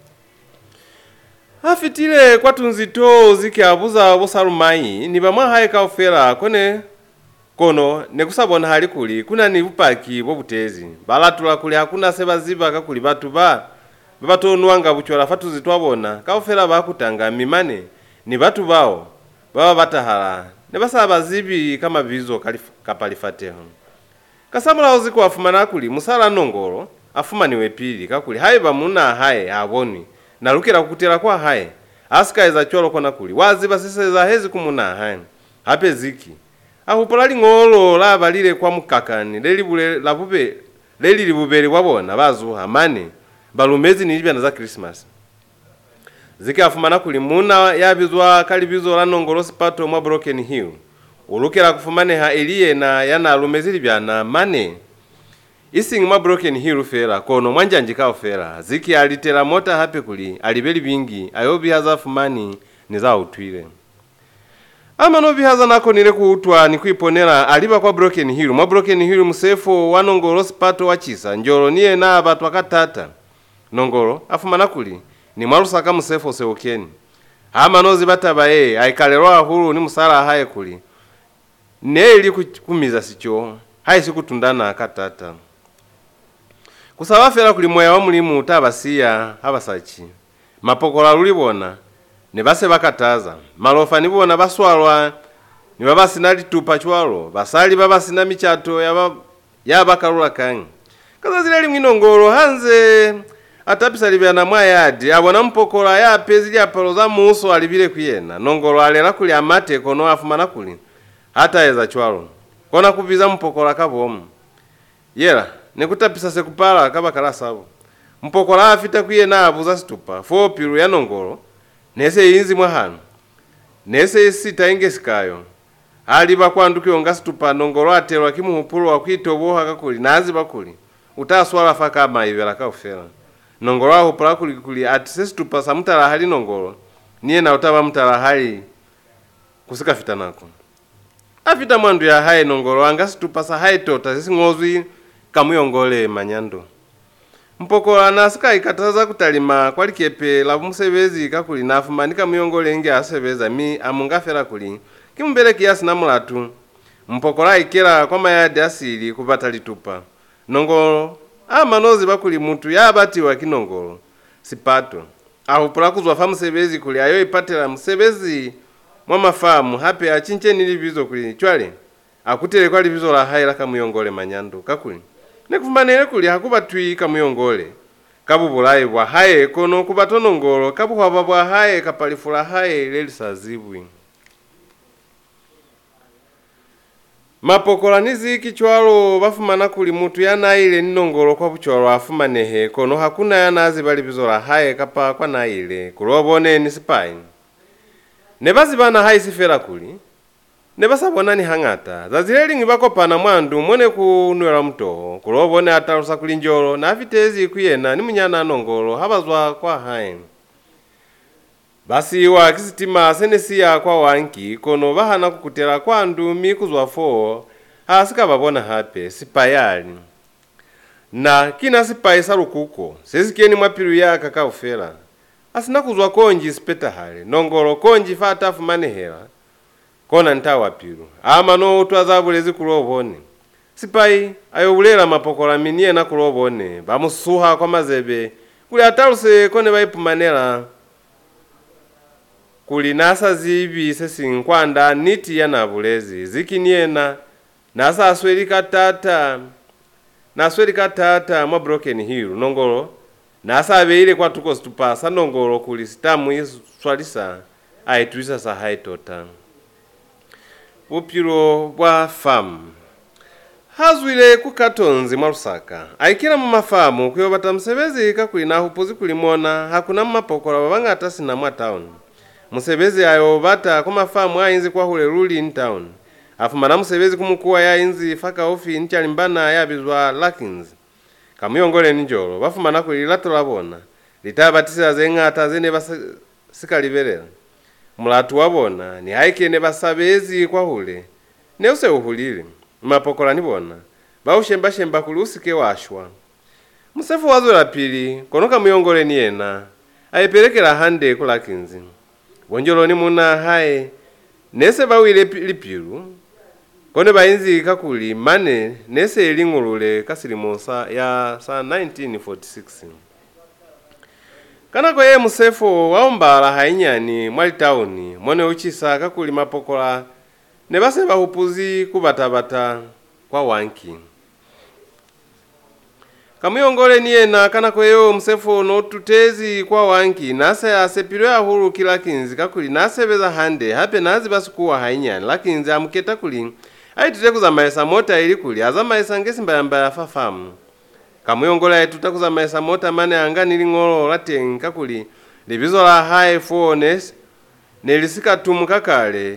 afitile kwa tunzito ziki abuza bosalumai ni bamwa haye kaufela kone kono nekusabona hali kuli kuna ni bupaki bobutezi balatula kuli hakuna sebaziba kakuli batu babatonwanga buchwala fatuzi twabona kaufela bakutanga mimane ni batu bao baba batahala ne basaba zibi kama bizo kapalifateho kasamula oziko afumana kuli musala nongolo afumaniwe pili kakuli haiba muna haye aboni nalukira kukutela kwa haye asikaiza cholo kona kuli waziba siseza hezi kumuna haye hape ziki ahupolali ngolo labalile kwa mukakani leli libubeli wabona bazuha mane balumezi nilibya na za Christmas ziki afumana kuli muna yabizwa kalibizo la nongolo sipato mwa Broken Hill ulukira kufumane ha eliye na yana alumezili byana mane ising mwa Broken Hill fera kono mwanjanji kao fera ziki alitela mota hape kuli alibeli bingi ayobi haza fumani ni za utwile ama no bihaza nako nile kuutwa ni kuiponela aliba kwa Broken Hill mwa Broken Hill musefo wa nongolo sipato wachisa njolo niye na abatu wakatata nongolo afumana kuli ni marusaka musefo seokeni ama nozi bataba aikalelwa huru ni musala haye kuli neli kumiza sicho hayi sikutundana katata kusawafera kuli moya wa mulimu utabasiya abasachi mapokola lulibona ne base bakataza malofa nibona baswalwa ni babasina litupa chwalo basali babasina michato ya bakalula kangi kaza zile limwinongolo hanze atapisa libyana mwayadi abona mpokola ya pezi ya paloza muso alibile kuyena nongolo alela kuli amate kono afumana kuli hata eza chwalo kona kubiza mpokola kabomu yela nekutapisa sekupala kabakala sabo mpokola afita kuyena abuza situpa fo piru ya nongolo nese inzi mwahano nese sita ingesikayo ali bakwandukyo ngasitupa nongolo atelwa kimuhupulo wakwitoboha kakuli nazi bakuli utaswala faka maivela kaufela nongolo aho pala kuli atisitupa samutala hali nongolo niye na utaba mutala hali kusika fita nako afita mwandu ya hai nongolo angasitupa sa hai tota sisi ngozwi kamuyongole manyando mpokola nasika ikataza kutalima kwalikepe la musebezi kakuli nafumanika muyongole nge asebeza mi amungafera kuli kimbele kiasi na mulatu mpokola ikela kwa mayadi asili kupata litupa nongolo amanozi bakuli mutu yabati wa kinongolo sipato aho pula kuzwa famu sebezi kuli ayo ipatela musebezi mwa mafamu hape achinche nilibizo kuli chwale akutele kwa libizo la hai la kamuyongole manyando kakuli nekufumanele kuli hakuba twi kamuyongole kabubulayi bwa haye kono kubatono ngolo kabuhwa bwa haye kapalifula haye lelisazibwi mapokola niziki chwalo bafumana kuli mutu yanaile ninongolo kwa buchwalo afumanehe kono hakuna yanazi balibizo la haye kapa kwa naile kulobone nisipai nebazibana hayi sifera kuli nebasabona ni hangata zazileli ngibakopana mwandu mwone kunwela mtoho kulobone atalusa kuli njolo na afitezi kuyena ni munyana nongolo habazwa kwa hayi basi wa kisitima senesiya kwa wanki kono bahana kukutela kwandu mikuzwa fo hasika babona hape sipayali na kina sipayi salukuko sezikieni mwapiru ya kakaufela asina kuzwa konji speta hale nongolo konji fata fumanehela kona ntawa piru ama no utwazabulezi kulobone sipayi ayo ulela mapokola minie na kulobone bamusuha kwa mazebe kuli ataluse kone baipumanela kuli nasa zibi sesi nkwanda niti ya nabulezi zikiniena nasa aswelika tata mwa Broken Hill nongolo nasa abeile kwa tuko situpasa nongolo kuli sitamu iswalisa aituisa sa haitota upiro bwa famu hazwile kukatonzi mwa Lusaka aikila mu mafamu kuyobata musebezi kakuli na hupuzi kulimona hakuna mapokola babangata sina mwa town musebezi ayo bata kwa mafamu ainzi kwa hule ruli in town afumana musebezi kumukuwa ya inzi faka ofi nchalimbana ya bizwa Lakins kamuyongole ninjolo bafumana kuli latolabona litabatisa zengata zene basikalibelela mulatu wabona ni haikene basabezi kwa hule neuse uhulile mapokola nibona baushemba kuli usike washwa musefu wazo la pili konoka muyongole niena aipelekela hande ku Lakins bonjolo ni muna hae nese bawile lipiru kone bainzi kakuli mane nese elingulule kasilimosa ya sa 1946 kana kwa ye musefo waombala hainyani mwali tauni mwone uchisa kakuli mapokola ne base bahupuzi kubatabata kwa wanki kamuyongole niena kana kwa yo musefo no tutezi kwa wanki nase asepiro ya huru kila kinzi kakuli nasebeza hande hape nazi basukuwa hainyani lakinzi amuketa kuli aitute kuzamaisa mota ili kuli azamaisa ngesimbayamba ya fafamu kamuyongola aituta kuzamaisa mota mane anga nilingolo latengi kakuli libizo la hae fones nelisika tumuka kale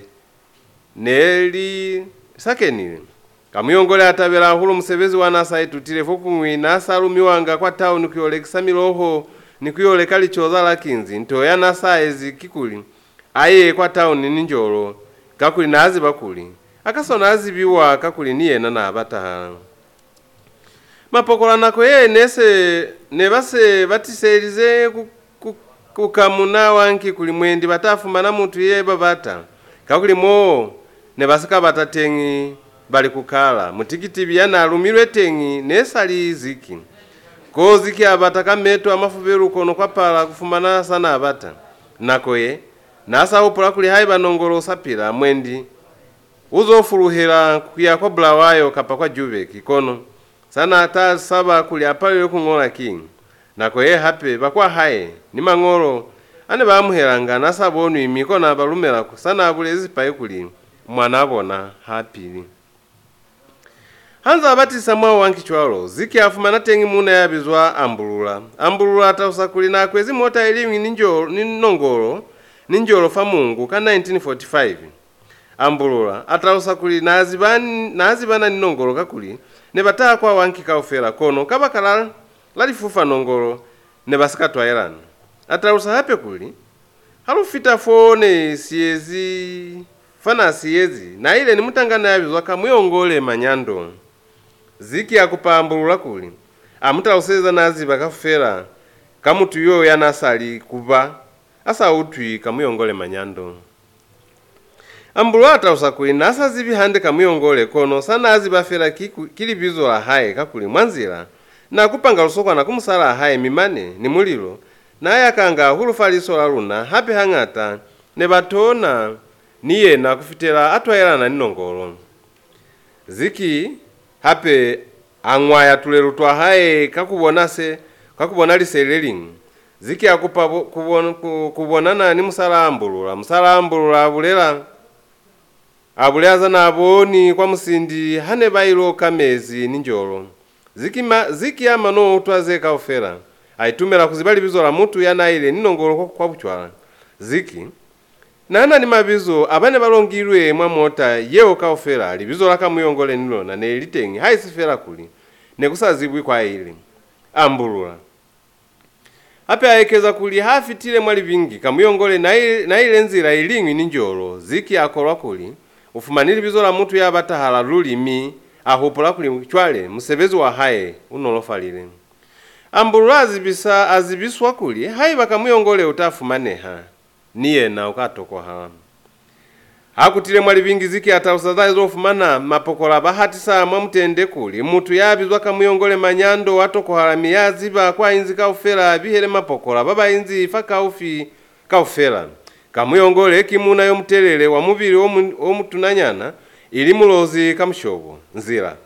neli sakenile kamuyongola atabela hulu musebezi wanasa aitutile fokumwi nasa alumiwanga kwa town kuyolekisa miloho ni kuyoleka lichoza Lakinzi ntoya nasa ezi kikuli aye kwa town ninjolo kakuli nazi bakuli akasona azibiwa kakuli niyena na abataha mapokola nako ye nese nebase batiselize kukamuna wanki kuli mwendi batafumana muntu ye babata kakuli mo nebasika batatengi bali kukala mutikiti byana alumirwe tengi nesali ziki Ziki abata kameto amafuberu kono kwa pala kufumana sana abata. Nakoye nasa upula kuli haiba nongolo sapira mwendi uzofuruhira kuya kwa Bulawayo kapa kwa Juve kikono sana ata saba kuli apale kungola king. Nakoye hape bakwa hae ni mangoro ane bamuheranga nasa bonu imikona balumela sana abulezi paye kuli mwana abona hapili. Hanza abatisa mwa wankichwalo Ziki afumana tengi muna yabizwa ambulula. Ambulula atausakuli na kwezi mota elimu ninongolo ninjolo fa Mungu ka 1945. Ambulula atausakuli nazibana ninongolo kakuli ne bataa kwa wanki kaufera kono kabakala lalifufa nongolo ne basikatwa erana. Atausa hape kuli halufita fone siezi fana siezi na ile ni mutangana yabizwa kamuyongole manyando. Ziki akupambulula kuli amutauseza naziba kafera kamutu yo yanasali kuba asa utwi kamuyongole manyando. Ambulula atausakuli nasa zibihande kamuyongole kono sana aziba fera kilibizo la hae kakuli mwanzira na kupanga lusokwa na kumusala hae mimane ni mulilo na yakanga hulufaliso la luna hape hangata ne batona niye na kufitela atwaelana ninongolo. Ziki hape angwaya tulelutwa hae kakubona liseleling. Ziki akupa kubonana ni musala ambulula. Musala ambulula abuleza na aboni kwa musindi hane bailo kamezi ninjolo. Ziki amano utwaze kaufera. Aitumela kuzibali bizo la mutu yanaile ninongolo kwa buchwala. Ziki nana ni mabizo abane balongirwe mwa mota yeo kaufera libizo la kamuyongole nilona ne litengi haisifera kuli ne kusazibwi kwa ile ambulula. Hape aekeza kuli hafitile mwali vingi kamuyongole na ile nzira ilingwi ninjolo. Ziki akolwa kuli ufumanili bizo la mutu yabatahala lulimi ahupula kuli mchwale musebezi wa hae unolofalile. Ambulula azibiswa kuli haiba kamuyongole utafumaneha niye na ukatoko hala. Hakutile mwali vingi Ziki atausadha izofumana mapokola bahatisa mwa mtende kuli mutu yabizwa kamuyongole manyando watoko hala miyaziba kwa inzi kaufera bihere mapokola baba inzi fakaufi kaufera. Kamuyongole kimuna yo mtelele wa mubili omutunanyana ili mulozi kamushobo nzira.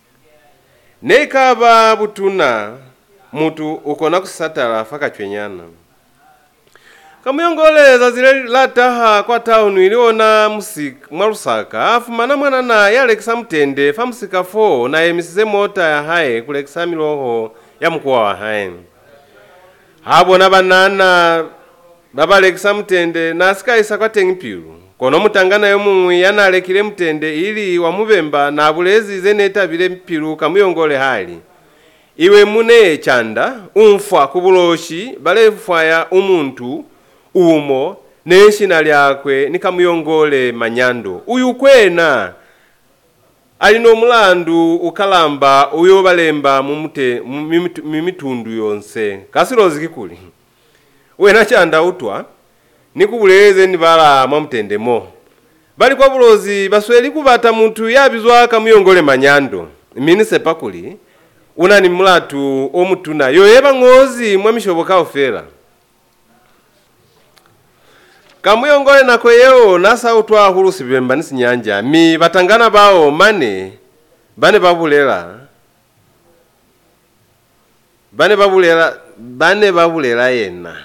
Nekaba butuna mutu ukona kusatala fakachwenyana. Kamuyongole zazile lataha kwa taunu iliona mwarusaka afumana mwana na yalekisa mtende fa musika 4 na emisize mota ya hae kulekisa miloho ya mkuwa wa hae. Habona banana babalekisa mtende na sikaisa kwa tengipiru. Kono mutangana yomumwi yanalekile mtende ili wa mubemba na abulezi zeneta vile mpiru kamuyongole hali. Iwe mune chanda umfwa kubuloshi balefwaya umuntu umo neshina lyakwe nikamuyongole manyando. Uyu kwena alino mulandu ukalamba uyo balemba mimitundu yonse kasirozi kikuli. Wena chanda utwa nikubuleze nibala mwa mtendemo. Bali kwa bulozi basweli kubata muntu yabizwa kamuyongole manyando. Minise pakuli una ni mulatu omutuna yoyeba ngozi mwa mishoboka ofera. Kamuyongole nako yeo nasa utwa hulusi bemba nisi nyanja mi batangana bao bane babulela yena.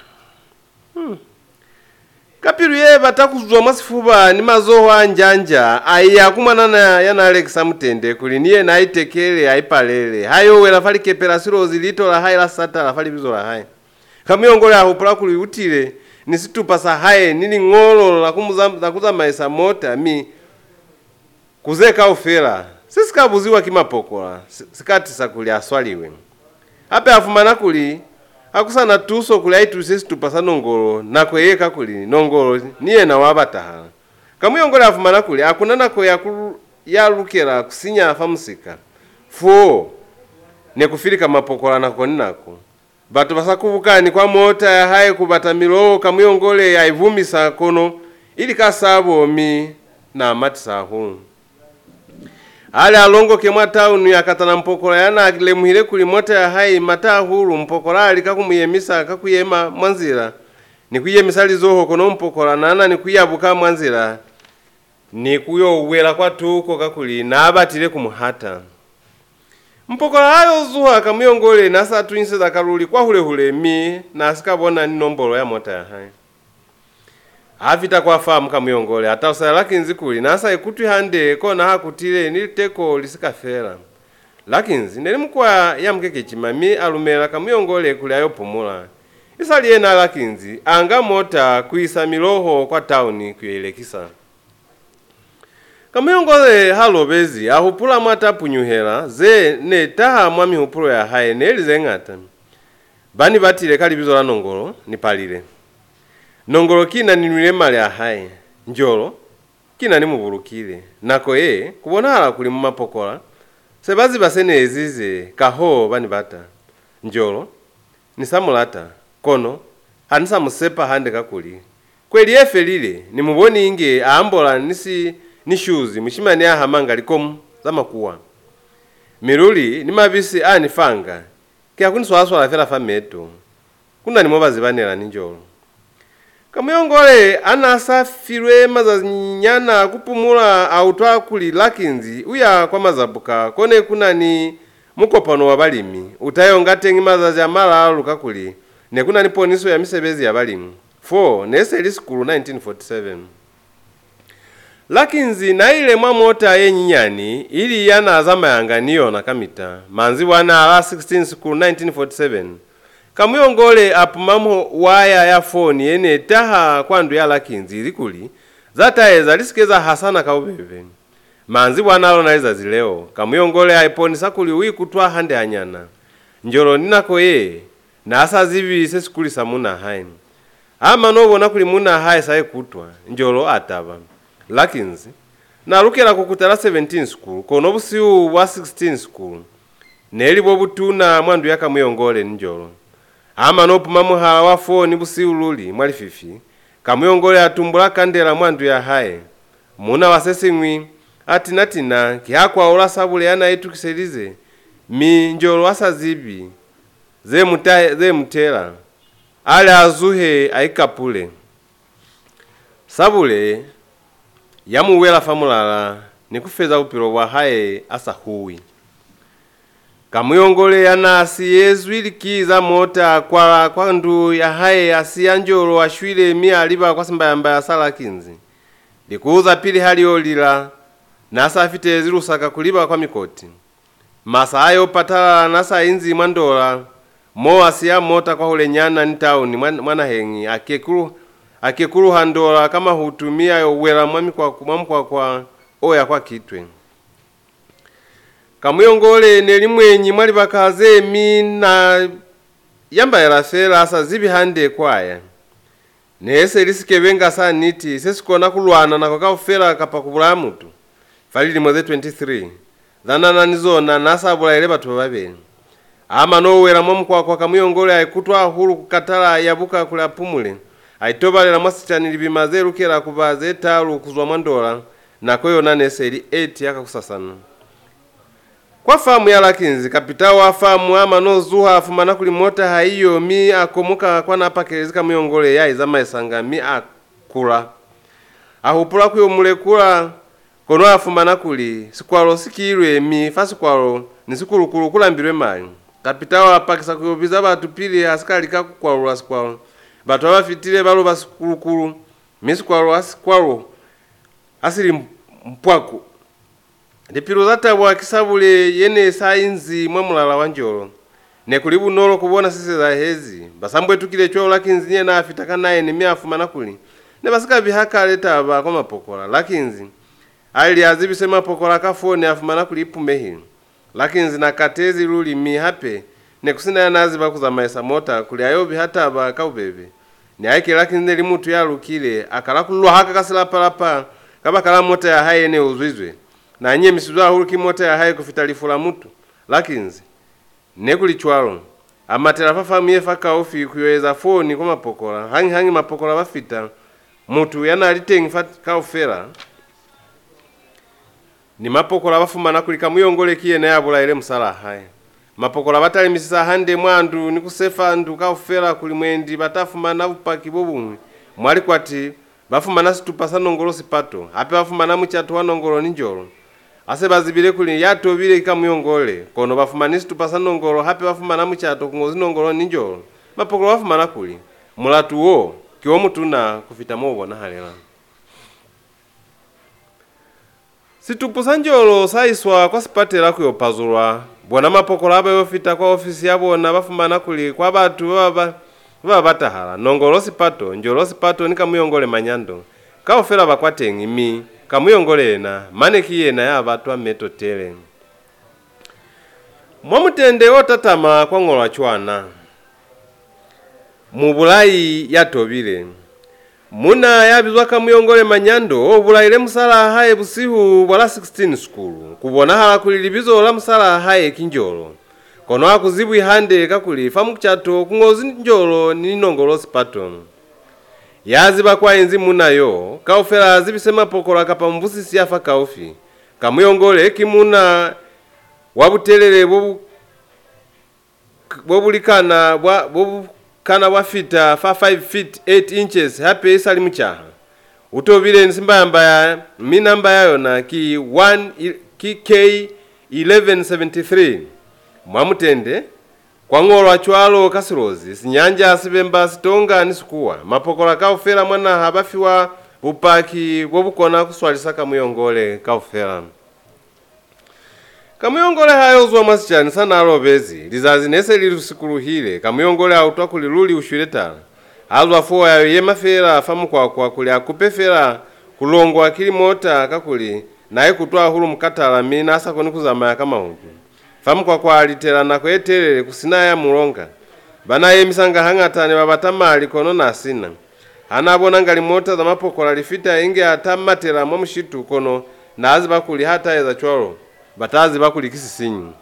Kapiru ye batakuzwa masifuba ni mazoho njanja aya kumanana yana Alexa mtende kuli niye na itekele aipalele hayo wela fali kepera sirozi litola haila sata la fali bizo la hai. Kamuyongole ahupula kuli utile nisitupa sa hae nini ngolo la kuzamaisa mota mi kuzeka ofera sisikabuziwa kimapokola sikati sakuli aswaliwe. Hape afumana kuli akusana tuso kuli aitu situpa sa nongolo na kweyeka kuli nongolo niye na wabataha. Kamuyongole afumana kuli akunana kwe ya lukera kusinya afamusika fuo ne kufirika mapokola nako ninako. Batu basakubukani kwa mota ya hae kubata milo kamuyongole ya ivumisa kono ili kasabo mi na matisa huu. ali alongoke mwa tauni akatana mpokola yana akilemuhile kuli mota ya hai mata hulu mpokola alikakumuiyemisa kakuyema mwanzira nikuyemisa lizoho kono mpokola nana nikuyabuka mwanzira nikuyowela kwa tuko kakuli nabatile kumuhata mpokola ayo zuha akamuyongole nasa twinse zakaluli kwa hule mi nasikabona ni nombolo ya mota ya hai avita kwa famu kamuyongole atausala lakinzi kuli nasa ikutwi hande kona hakutile niliteko lisikafera lakinzi nelimukwa ya mkeke chimami alumela kamuyongole kuli ayopumula isali yena lakinzi anga mota kuisa miloho kwa tauni kuyelekisa kamuyongole halobezi ahupula mwata punyuhela ze ne taha mwami hupulo ya hae nelize ngata bani batile kalibizo la nongolo nipalile nongolo kina ninwile mali ya hae njolo kina nimubulukile nako kubona hala kuli mumapokola sebazi basene ezize kaho bani bata njolo nisamulata kono hanisa musepa hande kakuli kweli efe lile nimuboni inge aambola nishuzi mushimani ahamanga likomu zamakuwa miruli ni mabisi anifanga kia kuniswaswala fela fameto kuna nimobazi banela ninjolo kamuyongole anasafirwe mazanyana kupumula autwa kuli lakinzi uya kwa mazabuka kone kuna ni mukopano wa balimi utayonga tengi mazazi amala lukakuli ne kuna ni poniso ya misebezi ya balimi 4 nese liskulu 1947 lakinzi na ile mwamota yenyinyani ili yana azama yanganiyo na kamita manzi wana ala 16 skulu 1947 kamuyongole apumamo waya ya foni yene taha kwandu ya lakinzi ilikuli zataeza lisikeza hasana kaubebe manzi wana alonaliza zileo kamuyongole aiponisa kuli uikutwa hande anyana njolo ninako na asa zivi sesikuli samuna haini ama nobona kuli muna hai sae kutwa njolo ataba lakinzi nalukela kukutala 17 skulu kono busiu wa 16 skulu neli bobutuna mwandu ya kamuyongole njolo ama nopuma muhala wa foni busiu luli mwali fifi kamuyongole atumbula kandela mwandu ya hae muna wasesingwi atinatina kihakwa ola sabule yana yetu kiselize mi njolo asazibi ze mutela ale azuhe aikapule sabule yamuwela famulala nikufeza upiro wa hae asahuwi kamuyongole yanasi yezwilikiza mota kwa ndu ya hae asiyanjolo ashwile mia aliba kwa simbayamba ya sala kinzi likuuza pili hali olila nasa afite zirusaka kuliba kwa mikoti masa ayo patala nasa inzi mwandola mo asiya mota kwa hule nyana nitauni mwana hengi akekulu handola kama hutumia yowela mwami kwa oya kwa kitwe kamuyongole nelimwenyi mwali bakaze mina yamba yarafela asa zibi hande kwaya nese lisikebenga saniti sesikona kulwana nako kaufela kapakubula mutu falili mweze 23 dhanana nizona nasabula ile batu babeni ama nowela mwamukwa kamuyongole aikutwa hulu kukatala yabuka kula pumule aitobalera mwasichani libimaze lukela kubaze talu kuzwa mwandola nakoyo nanese ili 8 yakakusasana kwa famu ya lakinzi kapita wa famu ama nozuha afumana kuli mota haiyo mi akomuka kwa napakelezi kamuyongole ya izama isanga mi akula ahupula kuyo mulekula kono afumana kuli sikwalo sikilwe mi fasikwalo nisikulukulu kulambirwe mali kapita wa pakisa kuyobiza batu pili asikali kakukwalo asikwalo batu abafitile balo basikulukulu misikwalo asikwalo asili mpwaku Dipiro zatabwa kisabule yene sainzi mwamulala wanjolo nekulibu nolo kubona sisi za hezi basambwe tukile choo lakinzi nye na afitaka nae ni miafumana kuli ne basika bihaka leta ba kwa mapokola lakinzi ali azibise mapokola kafone afumana kuli ipumehi lakinzi na katezi luli mi hape nekusina ya nazi bakuza maesa mota kuli ayobi hata ba kaubebe ni aike lakinzi limutu ya lukile akala kulua haka kasila palapa kaba kala mota ya hae ne uzwizwe na nye misuzwa hulu kimota ya hae kufitalifula mutu lakinzi nekuli chwalo amatela fafamu yefaka ofi kuyoeza foni kwa mapokola hangi mapokola bafita mutu yana alitengi kaufela ni mapokola bafumana kuli kamuyongole kiyena yabula ile musala haye mapokola batalimisisa hande mwandu ni kusefa ndu kaufera kuli mwendi batafumana upaki bobumwe mwali kwati bafumana situpasa nongolo sipato ape bafumana muchatu wa nongolo ninjolo ase bazibile kuli yatobile kamuyongole kono bafumana situpasa nongolo hape bafumana muchatu kungozi nongolo ninjolo mapokola bafumana kuli mulatu wo kiwo mutuna kufita mobona halela situpusa njolo saiswa kwa sipatela kuyopazulwa bona mapokola aba yofita kwa ofisi yabona bafumana kuli kwa batu baba batahala nongolo sipato njolo sipato ni kamuyongole manyando kaofela bakwatengi mi kamuyongole ena maneki yena ya batu ametotele mwamutende otatama kwa ngolwa chwana mubulayi yatobile muna yabizwa kamuyongole manyando obulaile musala haye busihu bwala 16 skulu kubona hala kuli libizo la musala haye kinjolo kono akuzibu ihande kakuli famu kuchato kungozi njolo ni nongolo sipato yaziba kwa enzi munayo kaufela azibise mapokola kapa mbusi siafa kaufi kamuyongole kimuna wabutelele bobulikana kana wafita fa 5 feet 8 inches hape isali muchaha utobile nsimbamba ya minamba yayo na ki K1173 mwamutende kwa ngolwa chwalo kasirozi sinyanja asibemba sitonga nisikuwa mapokola kaufela mwana habafiwa upaki bobukona kuswalisa kamuyongole kaufela kamuyongole hayo zwa masichani sana alobezi lizazi nese lilusikuluhile kamuyongole autwa kuliluli ushuletala alwa fuwa yayo yemafela famu kwa kuli akupefela kulongwa kili mota kakuli naye kutwa hulu mkatala mina asa koni kuzamaya kama hungu famu kwa alitela na kwetelele kusinaya mulonga bana yemisanga hangatane babatamali kono nasina hanabona ngali mota za mapokola lifita inge atamatela mwamushitu kono nazi bakuli hata eza chwalo batazi bakuli kisisinyi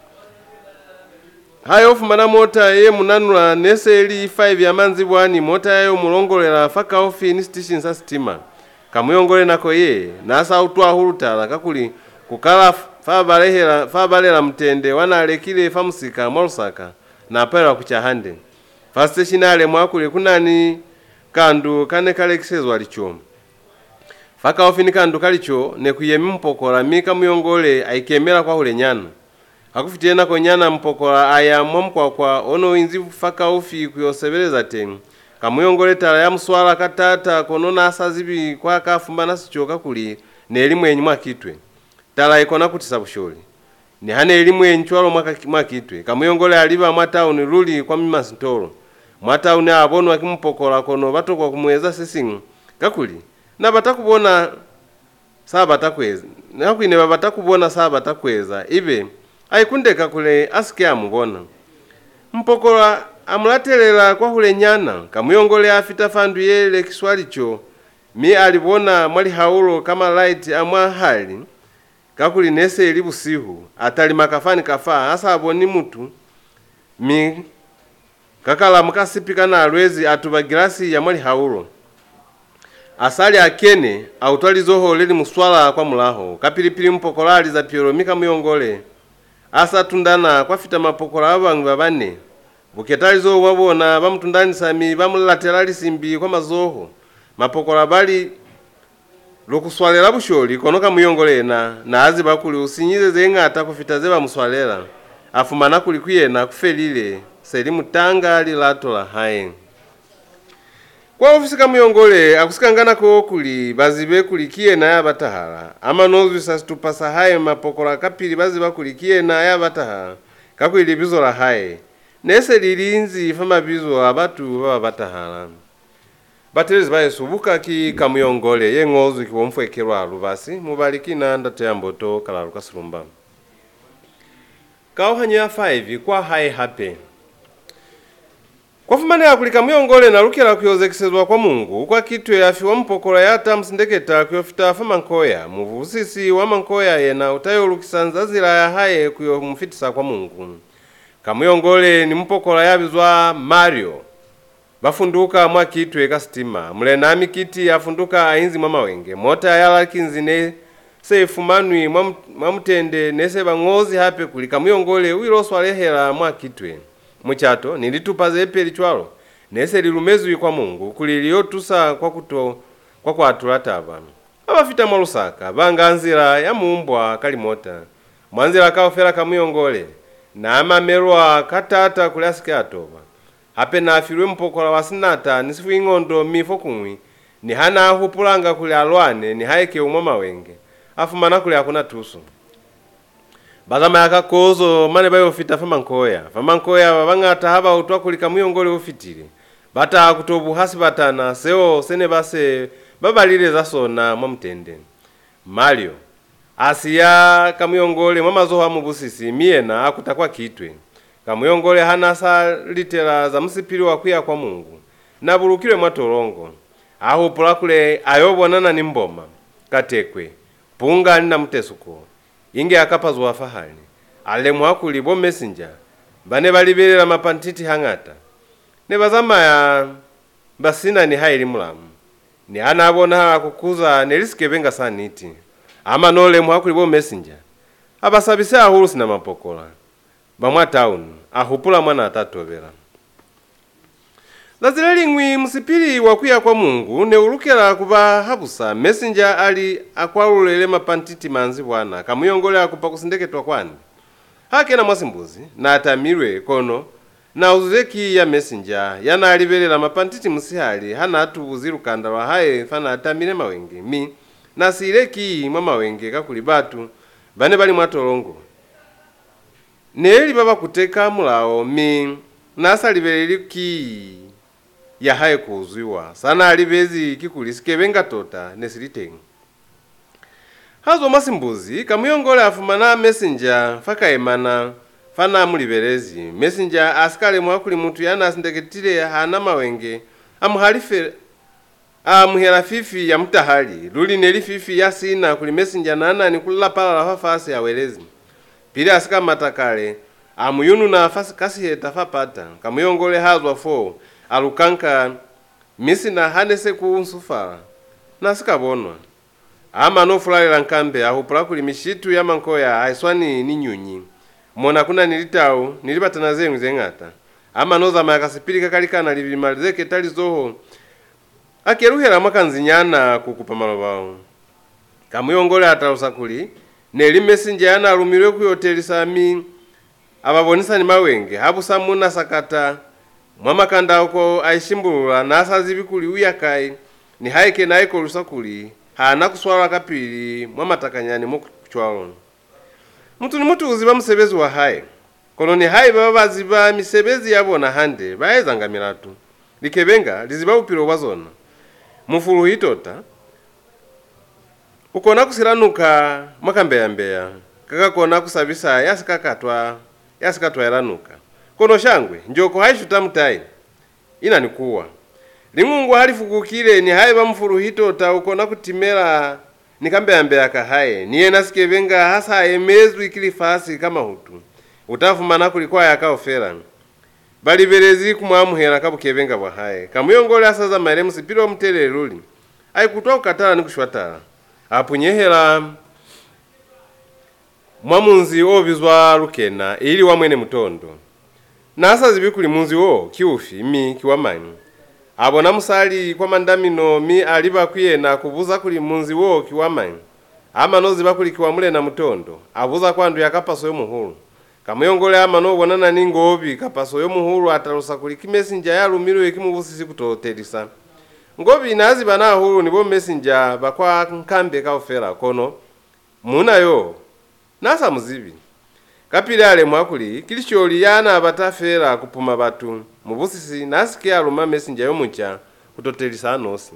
hayo fumana mota ye munanula neseli 5 ya manzi bwani mota yayo mulongolera faka ofi ni station sa stima kamuyongole nako ye nasa utwa hulutala kakuli kukala fabalera mtende wanalekile famusika mwalusaka na pala kuchahande fa stationale mwakuli kunani kandu kane kalekisezwa licho faka ofini kandu kalicho ne kuyemi mpokola mika muyongole aikemera kwa hule nyana hakufitiena ko nyana mpokola aya mwamkwakwa ono inzi faka ofi kuyosebeleza tenu kamuyongole tala ya muswala katata konona asazibi kwa kafumbana sichoka kuli ne elimu enyuma kitwe tala ikona kutisa busholi ni hane elimu enchwalo mwakitwe kamuyongole aliba mwatauni luli kwa mima sintolo mwatauni abonu akimpokola kono batokwa kumweza sisingu kakuli na batakubona saa batakweza nakwine batakubona saa batakweza ibe aikundeka kule asike amubona mpokola amulatelela kwa hule nyana kamuyongole afita fandu yele kiswalicho mi alibona mwali haulo kama light amwa hali kakuli nese elibusihu atali makafani kafa asa aboni mutu mi kakala mukasipika na alwezi atuba girasi ya mwali haulo asali akene autwalizoho leli muswala kwa mulaho kapilipili mpokolali za pyoro mika muyongole asa tundana kwa fita mapokola abangu babane buketalizo wabona bamutundani sami bamulaterali simbi kwa mazoho mapokola bali lokuswalela busholi konoka muyongole na azi bakuli usinyize zengata kufita zeba muswalela afumana kuli kuyena kufelile seli mutanga lilatola haye kwa ofisi kamuyongole akusikangana ko kuli bazibe kuli kiyena ya batahala ama nozu sastupasa haye mapokola kapili baziba kuli kiyena ya batahala kakwili bizo la haye nese lilinzi fama bizo abatu baba batahala Batelezi ba Yesu buka ki kamuyongole ye ngozu ki womfwekerwa lubasi mubaliki na ndate yamboto kala lukasulumba kauhanya 5 kwa hai hape kwa fumane akuli kamuyongole na lukela kuyozekisezwa kwa Mungu kwa kitwe yafi wa mpokola yata msindeketa kuyofita fama nkoya muvusisi wa mankoya yena utayo lukisanza zila ya haye kuyomfitisa kwa Mungu kamuyongole ni mpokola yabizwa Mario bafunduka mwa kitwe ka stima mulena mikiti afunduka ainzi mwa mawenge mota yala kinzine sefumanwi mwamutende nese bang'ozi hape kuli kamuyongole uiloso alehera mwakitwe muchato nilitupaze epeli chwalo nese lilumezwi kwa Mungu kuli liyotusa kwa kwatulataba abafita mwalusaka banganzira ya mumbwa kalimota mwanzira kaofera kamuyongole na amamelwa katata kuli asike atoba hape na afirwe mpokola wasinata nisifu ing'ondo mifo kumwi ni hana ahupulanga kuli alwane ni haike umoma wenge afumana kuli akuna tuso bazama yakakozo mane bayo fita famankoya babangata haba utwa kuli kamuyongole ufitire bata kutobu hasi batana seo sene base babalire zasona mwamutende Mario asiya kamuyongole mwamazoha mubusisi miena akutakwa kitwe kamuyongole hana sa litera za msipiri wakuya kwa Mungu na bulukire mwatorongo ahupula kule ayobonana ni mboma katekwe punga na mutesuko inge akapazwa fahali alemwa kuli bo messenger bane baliberera mapantiti hangata ne bazamaya basina ni haili mulamu ni anabona kukuza nelisikebenga saniti ama nolemwa kuli bo messenger abasabisa ahulusi na mapokola bamwa town ahupula mwana atatobera lazileli ngwi msipiri wakuya kwa Mungu ne ulukela kuba habusa messenger ali akwalulele mapantiti manzi bwana kamuyongole akupa kusindeketwa kwani hake na mwasimbuzi na atamirwe kono na uzeki ya messenger yana alibelela mapantiti musihali hana atubuziru kandalwa haye fana atamire mawenge mi na sileki mwa mawenge kakuli batu bane bali mwatolongo neli baba kuteka mulao mi nasa libeleliki ya haye kuzuiwa sana alibezi kikulisike benga tota nesilitenga hazo masimbuzi kamuyongole afumana messenger fakaemana fana mulibelezi messenger askale mwakuli mutu yana asindeketile hana mawenge amuhalife amuhela fifi ya mutahali luli neli fifi ya sina kuli messenger nana ni kulila pala la fafasi ya welezi pili asika matakale amuyunu na fasi kasi heta fapata kamuyongole hazwa fo alukanka misi na hanese kuunsufala nasika bonwa ama no fulala nkambe ahupula kuli mishitu ya mankoya aiswani ni nyunyi mona kuna nilitao nilipatana zengu zengata ama noza makasipilika kalikana libimalizeke tali zoho akeruhera makanzinyana kukupa malobao kamuyongole atarusa kuli neli messenger yana alumirwe ku hoteli sami ababonisa ni mawenge habusa muna sakata mwamakanda uko aishimbulula nasa zibikuli uyakai ni haike na iko lusakuli hana kuswala kapili mwamatakanyani mukuchwalo mutu ni mutu uziba musebezi wa haye kono ni haye baba baziba misebezi yabona hande baezanga milatu likebenga liziba upilo wazona mufulu hitota ukona kusiranuka makambeya kaka kona kusabisa yasikatwa yaranuka kono shangwe njoko haishuta mutai ina nikuwa limungu halifukukile ni haye bamfuru hitota ukona kutimela nikambeya kahaye niye nasikebenga hasa emezwi ikilifasi kama hutu utafumana kulikuwa yakaofera balibelezi kumwamuhera kabukebenga bwa haye kamuyongole asaza maile musipiro mutele luli aikutoa ukatala nikushwatala apunyehela mwamunzi ovizwa lukena ili wamwene mutondo nasa zibikuli munzi wo kiufi mi kiwamanyi abona musali kwa mandamino mi aliba kuyena kubuza kuli munzi wo kiwamanyi ama nozi bakuli kiwamule na mutondo abuza kwandu yakapaso yo muhulu kamuyongole ama no bonana ningobi kapaso yo muhulu atarusa kuli kimessenger yalumiro ekimubusisi kutotelisa ngobi nazi bana hulu nibo messenger bakwa nkambe kaofera kono munayo nasa muzibi kapilale mwakuli kilisholi yana abatafera kupuma batu mubusisi nasike aluma messenger yomucha kutotelisa nosi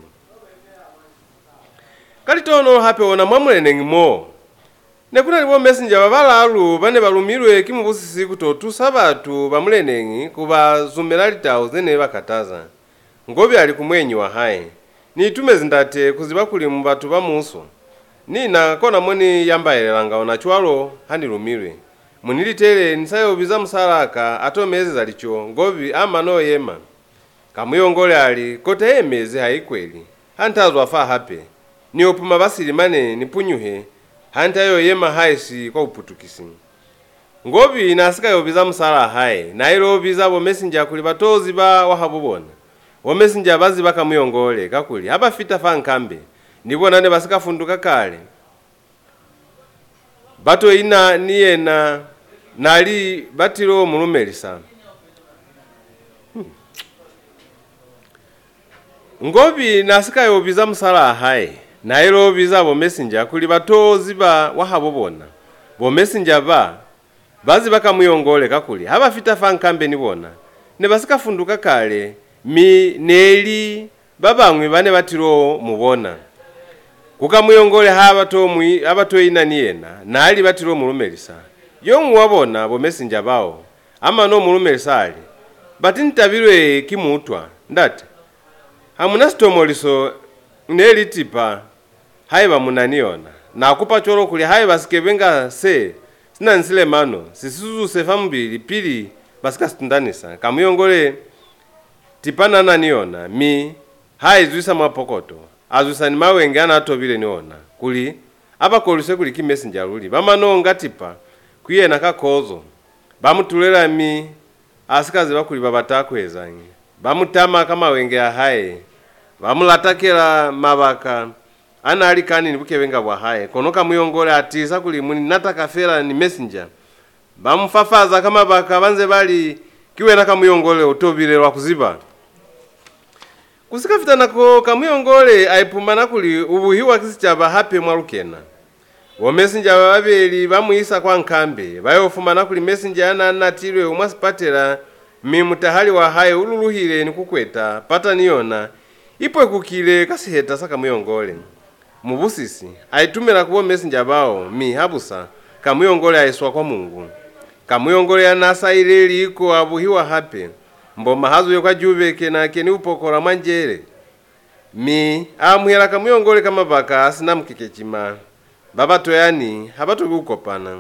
kalitono hape ona mwamulene ngimo nekuna libo messenger babala alu bane balumirwe kimubusisi kutotusa batu bamulenengi kuba zumela litawo zene bakataza ngobi ali kumwenyi wa haye nitume zindate kuziba kuli mubatu bamuso nina kona moni yambaelanga ona chwalo hanilumirwe munilitele nisayo biza musalaka atomeze zalicho ngobi ama no yema kamuyongole ali kote emeze haikweli hantazwa fa hape ni opuma basilimane nipunyuhe hanta yo yema haisi kwa uputukisi ngobi nasika yobiza musala hai na ilo biza bo messenger kuli batozi ba wahabubona bo messenger bazi bakamuyongole kakuli aba fita fankambe nibona ne basika funduka kale bato ina niyena nali batiro mulumelisa ngobi nasika yobiza musala hai na ilo biza bo messenger kuli batozi ba wahabubona bo messenger bazi bakamuyongole kakuli aba fita fankambe nibona ne basika funduka kale mi neli babamwe bane batiro mubona kukamuyongole abato ina niyena nali batiro mulumelisa yomu wabona bo messenger bawo ama no mulumelisa ali batintabirwe kimutwa ndati hamuna stomoliso neli tipa haiba munaniona na kupa choro kuli haiba sikebenga se sina nsile mano sisuzu sefambili pili basika stundanisa kamuyongole tipana naniona mi haizwisa mapokoto azwisa ni mawenge anatobile niona kuli aba koluse kuli ki messenger luli bamano ngatipa kuyena kakozo bamutulela mi asikaze bakuli babatakwezanyi bamutama kama wenge ahaye bamulatakela mabaka anali kani nibukebenga bwa haye konoka muyongole atisa kuli muni nataka fera ni messenger bamufafaza kama baka banze bali kiwena kamuyongole utobile lwa kuziba kusikafita nako kamuyongole aipumana kuli ubuhiwa kisichaba hape mwalukena wo messenger babeli bamuyisa kwa nkambe bayofumana kuli messenger anatilwe umwasipatela mimutahali wa haye ululuhile nikukweta pata niona ipwe kukile kasiheta saka muyongole mubusisi aitumira kubo messenger bao mi habusa kamuyongole aiswa kwa Mungu kamuyongole anasa ileli iko abuhiwa hape mboma hazo kwa jubeke na keni upokora manjere mi amuhela kamuyongole kama baka asina mkikechima baba toyani habato gukopana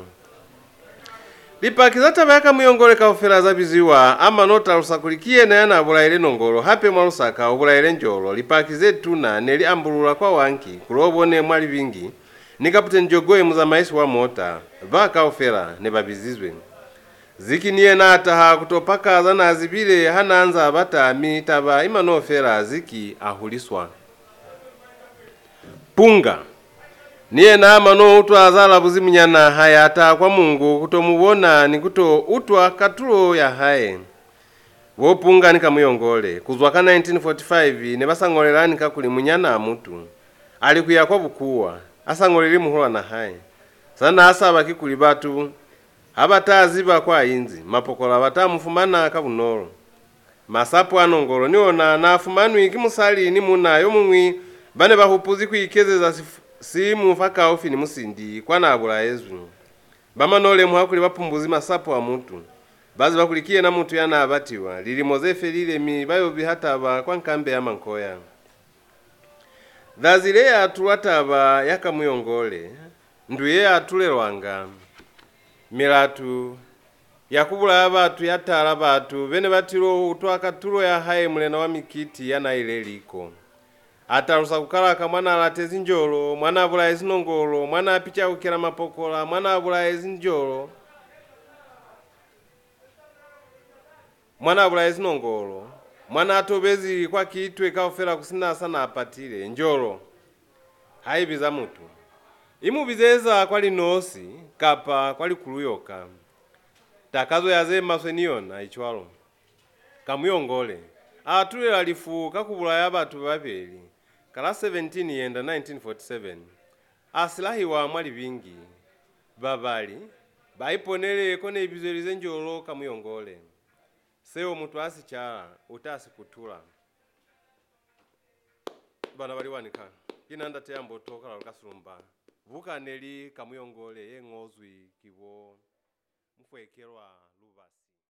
lipakizata baka muyongole ka ofera zabiziwa ama nota rusakulikie na yana abulaile nongolo hape mwarusaka obulaile njolo lipakize tuna neli ambulula kwa wanki kulobone mwali bingi ni Kapteni Jogoye muzamaisi wa mota baka ofera ne babizizwe zikiniye na ataha kutopakaza na azibile hanaanza batami taba imano ofera ziki ahuliswa punga niye na mano utwa azala buzimunyana hayata kwa Mungu kutomubona ni kuto utwa katulo ya haye wopunga nikamuyongole kuzwa ka 1945 ne basangolelani kakuli munyana mutu alikuya kwa bukuwa asangoleli muhula na haye sana asaba kikuli batu abataziba kwa inzi mapokola batamufumana kabunoro masapo anongolo niona nafumanu ikimusali ni munayo mumwi bane bahupuzi kuikeze za simu faka ofi ni musindi kwa nabula yezu bamanole muhakuli bapumbuzi masapo wa mutu bazi bakulikie na mutu yana abatiwa lili mozefe lile mi bayo bihataba kwa nkambe ya mankoya dhazile atulataba yakamuyongole nduye atulelwanga milatu yakubula abatu yatala batu bene batiro utwaka tulo ya haye mulena wa mikiti yana ileliko atarusa kukalaka mwana alatezi njolo mwana abula ezinongolo mwana apicha ukera mapokola mwana abula ezinjolo mwana abula ezinongolo mwana atobezi kwa kitwe kaofera kusina sana apatile njolo haibiza mutu imubizeza kwali nosi kapa kwali kuluyoka takazo yaze masweniona ichwalo kamuyongole atulela lifu kakubula ya batu babeli kala 17 yenda 1947 asilahiwa mwali bingi babali baiponele kone ibizelize njolo kamuyongole seo mutu asichala utasi kutula bana bali wanika kinanda teyambo toka lukasulumba vukaneli kamuyongole yengozwi kibo mfwekelwa luvasi